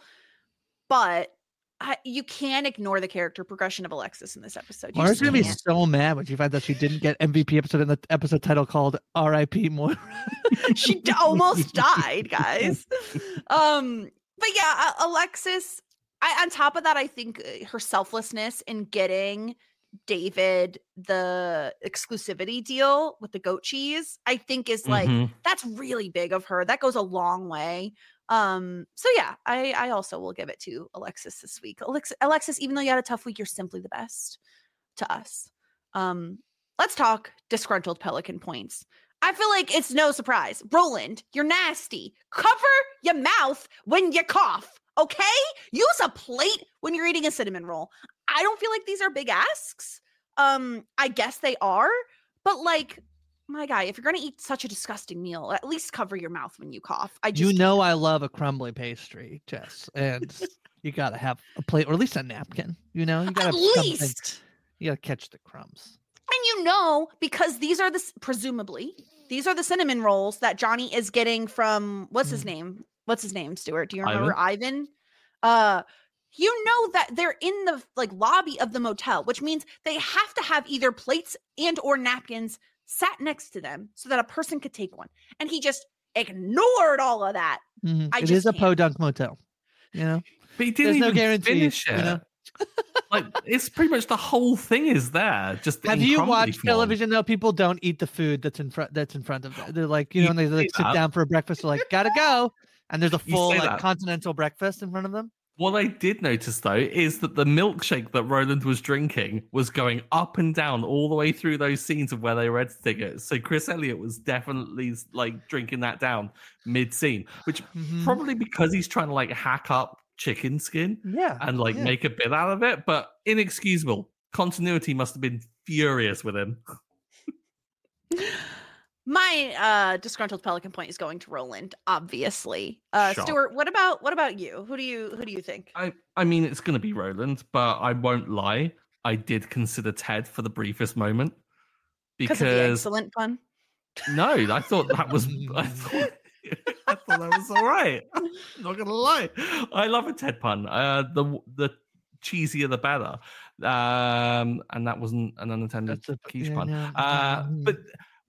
Speaker 2: But you can't ignore the character progression of Alexis in this episode.
Speaker 4: Moira's going to be so mad when she finds out she didn't get MVP episode in the episode title called R.I.P. Moira.
Speaker 2: She almost died, guys. But yeah, Alexis, on top of that, I think her selflessness in getting David the exclusivity deal with the goat cheese, I think is like that's really big of her. That goes a long way. So yeah, I also will give it to Alexis this week. Alexis, even though you had a tough week, you're simply the best to us. Let's talk disgruntled Pelican points. I feel like it's no surprise. Roland, you're nasty. Cover your mouth when you cough. Okay? Use a plate when you're eating a cinnamon roll. I don't feel like these are big asks. I guess they are, but like, my guy, if you're gonna eat such a disgusting meal, at least cover your mouth when you cough. I
Speaker 4: love a crumbly pastry, Jess, and you gotta have a plate or at least a napkin. You gotta
Speaker 2: at least
Speaker 4: you gotta catch the crumbs.
Speaker 2: And because these are presumably these are the cinnamon rolls that Johnny is getting from what's his name? What's his name, Stuart? Do you remember Ivan? That they're in the lobby of the motel, which means they have to have either plates and or napkins sat next to them so that a person could take one. And he just ignored all of that.
Speaker 4: Mm-hmm. It is a podunk motel,
Speaker 3: But he didn't even finish it. It's pretty much the whole thing is there. Just
Speaker 4: have you watched television though? People don't eat the food that's in front of them. They're like, when they sit down for a breakfast, they're like, gotta go. And there's a full continental breakfast in front of them.
Speaker 3: What I did notice, though, is that the milkshake that Roland was drinking was going up and down all the way through those scenes of where they were editing it. So Chris Elliott was definitely drinking that down mid-scene, which probably because he's trying to hack up chicken skin and make a bit out of it, but inexcusable. Continuity must have been furious with him.
Speaker 2: My disgruntled pelican point is going to Roland, obviously. Stuart, what about you? Who do you think?
Speaker 3: I mean, it's going to be Roland, but I won't lie. I did consider Ted for the briefest moment because
Speaker 2: of the excellent pun.
Speaker 3: No, I thought that was. I thought that was all right. I'm not gonna lie. I love a Ted pun. The cheesier the better. And that wasn't an unintended quiche pun. No. But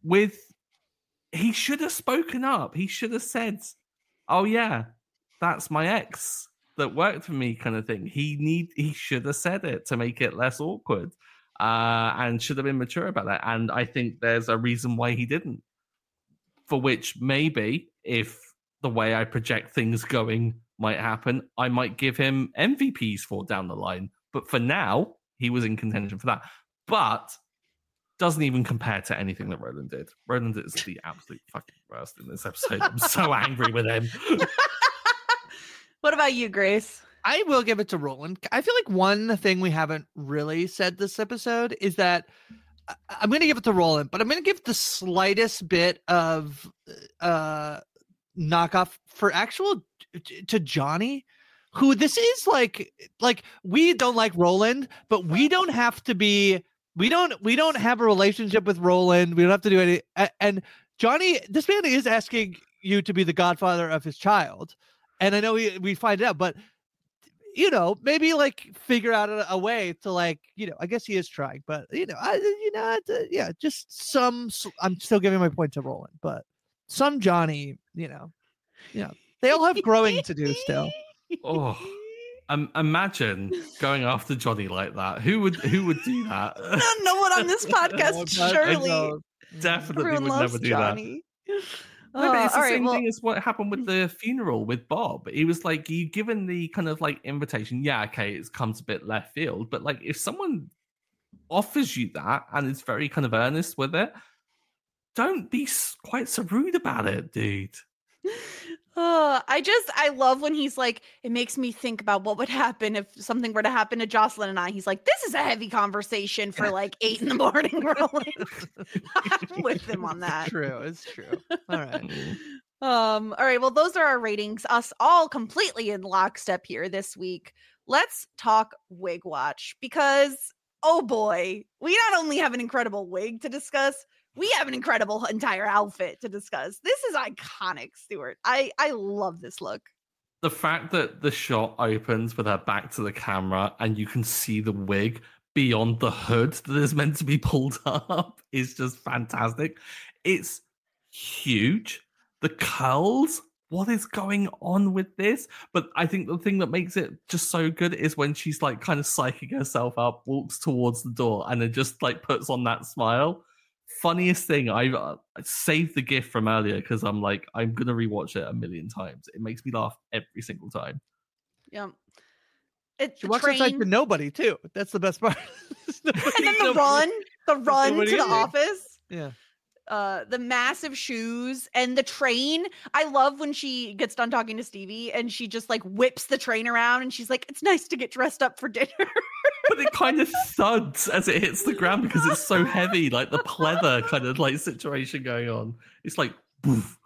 Speaker 3: he should have spoken up. He should have said, "Oh yeah, that's my ex that worked for me," kind of thing. He should have said it to make it less awkward, and should have been mature about that. And I think there's a reason why he didn't. For which maybe if the way I project things going might happen, I might give him MVPs for down the line. But for now, he was in contention for that. But doesn't even compare to anything that Roland did. Roland is the absolute fucking worst in this episode. I'm so angry with him.
Speaker 2: What about you, Grace?
Speaker 4: I will give it to Roland. I feel like one thing we haven't really said this episode is that I'm going to give it to Roland, but I'm going to give the slightest bit of knockoff for to Johnny, who this is like we don't like Roland, but we don't have to be. We don't have a relationship with Roland. We don't have to do any. And Johnny, this man is asking you to be the godfather of his child, and I know we find it out, but maybe figure out a way to I guess he is trying, but just some. I'm still giving my point to Roland, but some Johnny, they all have growing to do still.
Speaker 3: Oh. Imagine going after Johnny like that. Who would do that?
Speaker 2: No one on this podcast, surely.
Speaker 3: Definitely would never do Johnny. That. No, but it's the same thing as what happened with the funeral with Bob. He was like, you given the kind of invitation. Yeah, okay, it comes a bit left field, but if someone offers you that and is very kind of earnest with it, don't be quite so rude about it, dude.
Speaker 2: I love when he's like, it makes me think about what would happen if something were to happen to Jocelyn and I. He's like, this is a heavy conversation for 8 a.m, Roland. I'm with him on that.
Speaker 4: It's true. All right.
Speaker 2: All right. Well, those are our ratings. Us all completely in lockstep here this week. Let's talk wig watch because, oh boy, we not only have an incredible wig to discuss, we have an incredible entire outfit to discuss. This is iconic, Stuart. I love this look.
Speaker 3: The fact that the shot opens with her back to the camera and you can see the wig beyond the hood that is meant to be pulled up is just fantastic. It's huge. The curls. What is going on with this? But I think the thing that makes it just so good is when she's kind of psyching herself up, walks towards the door, and then just puts on that smile. Funniest thing, I saved the GIF from earlier because I'm I'm gonna rewatch it a million times. It makes me laugh every single time.
Speaker 2: Yeah,
Speaker 4: she walks outside to nobody too. That's the best part.
Speaker 2: And then the run to the office.
Speaker 4: Yeah,
Speaker 2: the massive shoes and the train. I love when she gets done talking to Stevie and she just like whips the train around and she's like, it's nice to get dressed up for dinner.
Speaker 3: But it kind of thuds as it hits the ground because it's so heavy, like the pleather kind of like situation going on. It's like, poof.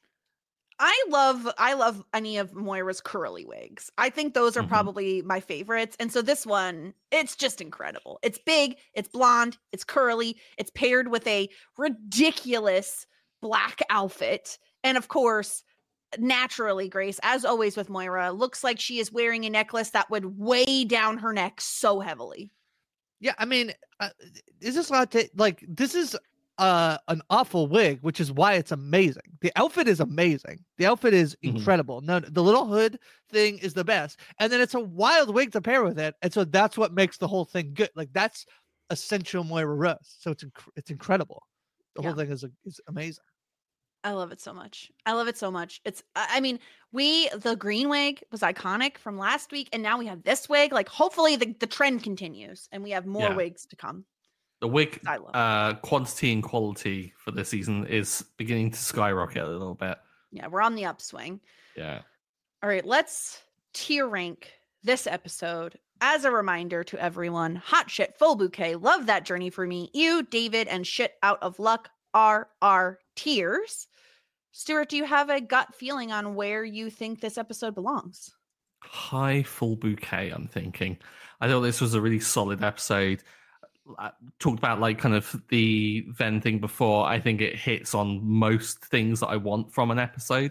Speaker 2: I love any of Moira's curly wigs. I think those are probably my favorites. And so this one, it's just incredible. It's big, it's blonde, it's curly, it's paired with a ridiculous black outfit. And of course, naturally, Grace, as always with Moira, looks like she is wearing a necklace that would weigh down her neck so heavily.
Speaker 4: Yeah, I mean, is this allowed to, like, this is an awful wig, which is why it's amazing. The outfit is amazing. The outfit is incredible. No, the little hood thing is the best, and then it's a wild wig to pair with it, and so that's what makes the whole thing good. Like that's essential Moira Rose. So it's incredible. The whole thing is amazing.
Speaker 2: I love it so much. I love it so much. It's, I mean, the green wig was iconic from last week, and now we have this wig. Like, hopefully the trend continues, and we have more wigs to come.
Speaker 3: The wig quantity and quality for this season is beginning to skyrocket a little bit.
Speaker 2: Yeah, we're on the upswing.
Speaker 3: Yeah.
Speaker 2: All right, let's tier rank this episode. As a reminder to everyone, hot shit, full bouquet, love that journey for me. You, David, and shit out of luck are our tiers. Stuart, do you have a gut feeling on where you think this episode belongs?
Speaker 3: High full bouquet, I'm thinking. I thought this was a really solid episode. I talked about like kind of the Ven thing before. I think it hits on most things that I want from an episode.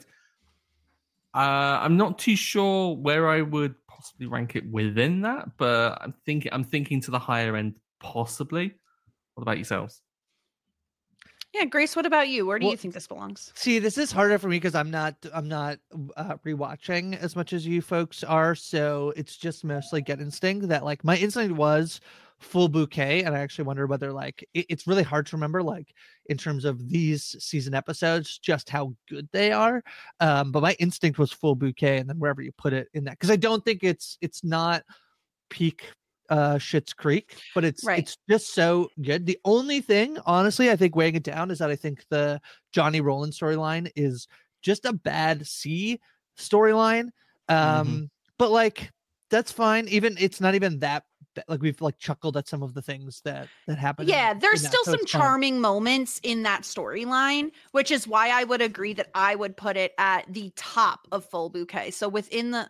Speaker 3: I'm not too sure where I would possibly rank it within that, but I'm thinking to the higher end possibly. What about yourselves?
Speaker 2: Yeah, Grace, what about you? Where do you think this belongs?
Speaker 4: See, this is harder for me because I'm not rewatching as much as you folks are, so it's just mostly gut instinct. That like my instinct was full bouquet, and I actually wonder whether like it's really hard to remember like in terms of these season episodes just how good they are. But my instinct was full bouquet, and then wherever you put it in that, because I don't think it's not peak Schitt's Creek, but it's just so good. The only thing, honestly, I think weighing it down is that I think the Johnny Rowland storyline is just a bad C storyline. But like that's fine. Even it's not even that like we've like chuckled at some of the things that happen.
Speaker 2: Yeah, there's still some charming moments in that storyline, which is why I would agree that I would put it at the top of full bouquet. So within the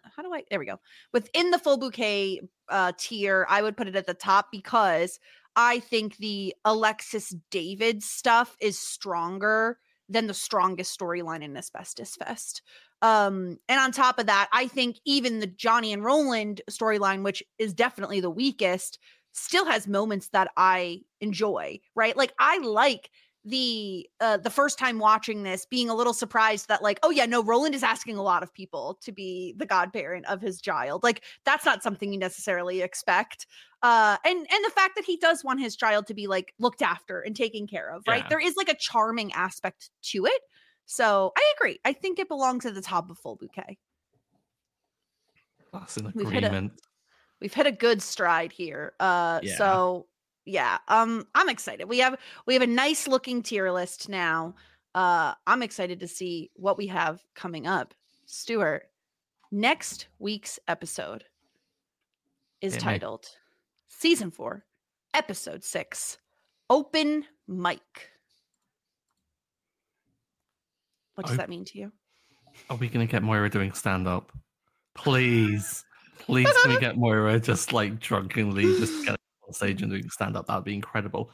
Speaker 2: within the full bouquet tier, I would put it at the top because I think the Alexis David stuff is stronger than the strongest storyline in Asbestos Fest. And on top of that, I think even the Johnny and Rowland storyline, which is definitely the weakest, still has moments that I enjoy, right? Like I like the first time watching this being a little surprised that like, oh yeah, no, Rowland is asking a lot of people to be the godparent of his child. Like that's not something you necessarily expect. And the fact that he does want his child to be like looked after and taken care of, right? There is like a charming aspect to it. So I agree. I think it belongs at the top of full bouquet.
Speaker 3: That's an agreement.
Speaker 2: We've hit a good stride here. So yeah, I'm excited. We have a nice looking tier list now. I'm excited to see what we have coming up. Stuart, next week's episode is titled Season 4, Episode 6, Open Mic. What does that mean to you?
Speaker 3: Are we going to get Moira doing stand-up? Please can we get Moira just like drunkenly just get on stage and doing stand-up? That would be incredible.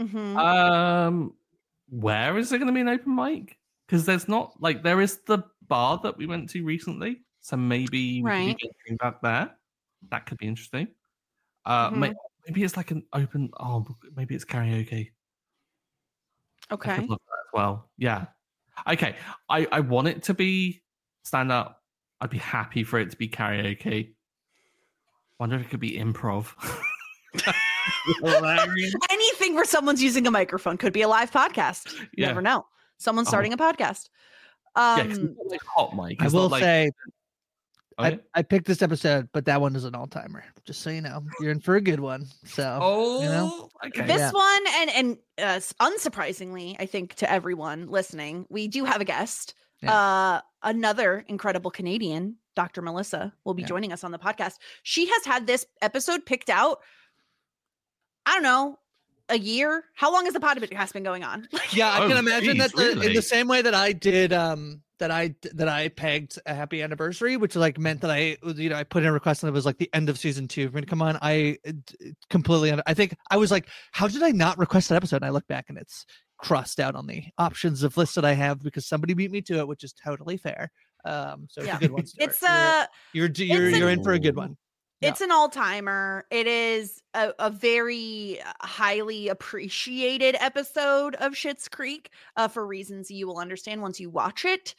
Speaker 3: Where is it going to be an open mic? Because there's not like there is the bar that we went to recently, so maybe we can get back there. That could be interesting. Maybe it's like an open. Oh, maybe it's karaoke.
Speaker 2: Okay.
Speaker 3: I could love that as well. Yeah. Okay, I want it to be stand up. I'd be happy for it to be karaoke. Wonder if it could be improv.
Speaker 2: Anything where someone's using a microphone. Could be a live podcast. You never know. Someone's starting a podcast.
Speaker 3: Like hot mic.
Speaker 4: I will say I picked this episode, but that one is an all-timer. Just so you know, you're in for a good one. So, you know,
Speaker 3: okay.
Speaker 2: This one, and unsurprisingly, I think to everyone listening, we do have a guest.
Speaker 4: Yeah.
Speaker 2: Another incredible Canadian, Dr. Melissa, will be joining us on the podcast. She has had this episode picked out, I don't know, a year. How long has the podcast been going on?
Speaker 4: Yeah, I can imagine
Speaker 3: geez,
Speaker 4: that
Speaker 3: really?
Speaker 4: in the same way that I did that I pegged a happy anniversary, which like meant that I put in a request and it was like the end of season 2. We're gonna come on. I think I was like, how did I not request that episode? And I look back and it's crossed out on the options of lists that I have because somebody beat me to it, which is totally fair. So it's a good one. Stuart. You're in for a good one.
Speaker 2: It's an all-timer. It is a very highly appreciated episode of Schitt's Creek for reasons you will understand once you watch it.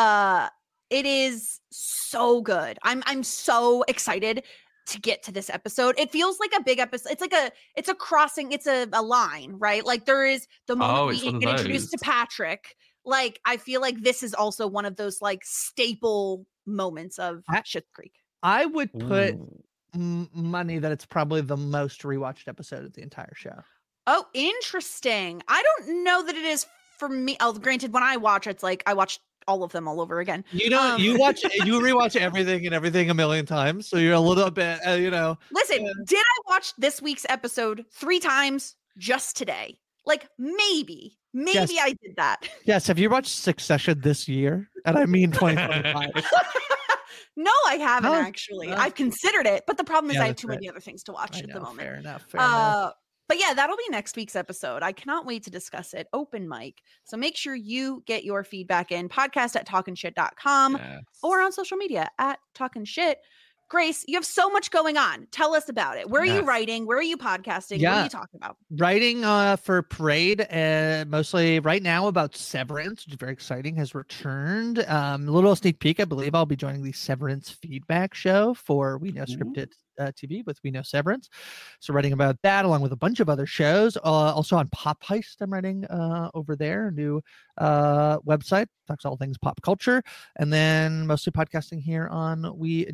Speaker 2: It is so good. I'm so excited to get to this episode. It feels like a big episode. It's a crossing. It's a line, right? Like there is the moment we get introduced to Patrick. Like I feel like this is also one of those like staple moments of Schitt's Creek.
Speaker 4: I would put money that it's probably the most rewatched episode of the entire show.
Speaker 2: Oh, interesting. I don't know that it is for me. Oh, granted, when I watch, it's like I watch all of them all over again.
Speaker 4: You know, you rewatch everything a million times, so you're a little bit,
Speaker 2: Listen, did I watch this week's episode 3 times just today? Like maybe
Speaker 4: yes.
Speaker 2: I did that.
Speaker 4: Yes. Have you watched Succession this year? And I mean 2025.
Speaker 2: No, I haven't actually. I've considered it, but the problem is I have too many other things to watch at the moment.
Speaker 4: Fair enough.
Speaker 2: But yeah, that'll be next week's episode. I cannot wait to discuss it. Open mic. So make sure you get your feedback in podcast@talkinshit.com or on social media @talkinshit. Grace, you have so much going on. Tell us about it. Where are you writing? Where are you podcasting? What are you talking about?
Speaker 4: Writing for Parade, mostly right now about Severance, which is very exciting, has returned. A little sneak peek, I believe I'll be joining the Severance feedback show for We Know Scripted TV with We Know Severance. So writing about that along with a bunch of other shows. Also on Pop Heist, I'm writing over there, a new website, talks all things pop culture, and then mostly podcasting here on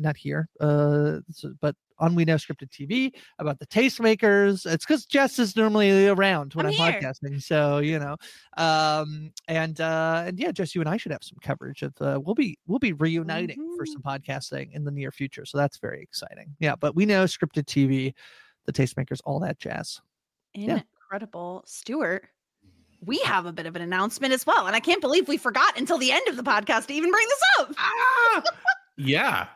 Speaker 4: but on We Know Scripted TV about the Tastemakers. It's because Jess is normally around when I'm podcasting, so and yeah, Jess, you and I should have some coverage of we'll be reuniting for some podcasting in the near future, so that's very exciting. Yeah, but We Know Scripted TV, the Tastemakers, all that jazz.
Speaker 2: Incredible. Stuart, we have a bit of an announcement as well, and I can't believe we forgot until the end of the podcast to even bring this up.
Speaker 3: Yeah.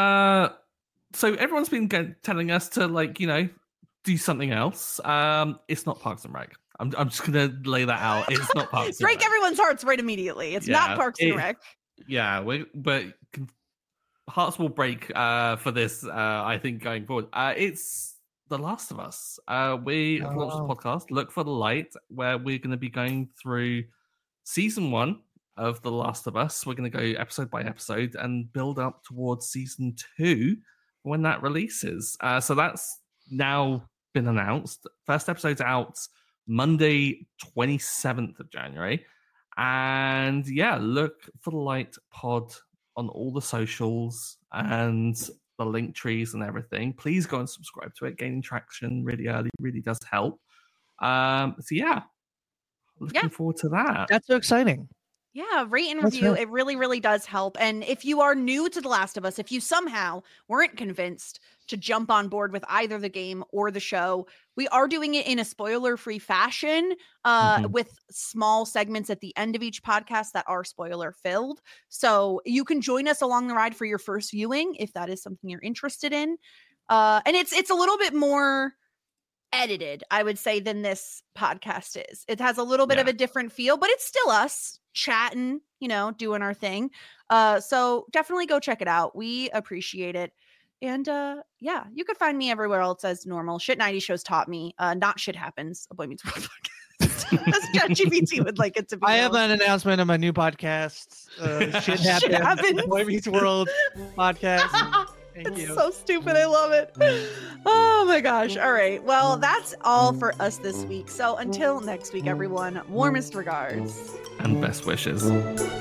Speaker 3: So everyone's been telling us to do something else. It's not Parks and Rec. I'm just gonna lay that out. It's not Parks and Rec.
Speaker 2: Break everyone's hearts right immediately. It's not Parks and Rec.
Speaker 3: Yeah, but hearts will break for this. I think going forward, it's The Last of Us. We have launched a podcast, Look for the Light, where we're going to be going through season 1 of The Last of Us. We're going to go episode by episode and build up towards season 2 when that releases. So that's now been announced. First episode's out Monday, 27th of January. And look for the Light pod on all the socials and the link trees and everything. Please go and subscribe to it. Gaining traction really early really does help. Looking forward to that.
Speaker 4: That's so exciting.
Speaker 2: Yeah, rate and review. It really, really does help. And if you are new to The Last of Us, if you somehow weren't convinced to jump on board with either the game or the show, we are doing it in a spoiler-free fashion with small segments at the end of each podcast that are spoiler-filled. So you can join us along the ride for your first viewing if that is something you're interested in. And it's a little bit more edited, I would say, than this podcast is. It has a little bit of a different feel, but it's still us chatting, doing our thing. So definitely go check it out. We appreciate it. And you could find me everywhere else as normal. Shit 90 shows taught me. Not Shit Happens, a Boy Meets World podcast. As ChatGPT would like it to be.
Speaker 4: I have an announcement of my new podcast. Shit Happens. Boy Meets World podcast.
Speaker 2: It's so stupid. I love it. Oh my gosh. All right. Well, that's all for us this week. So until next week, everyone, warmest regards
Speaker 3: and best wishes.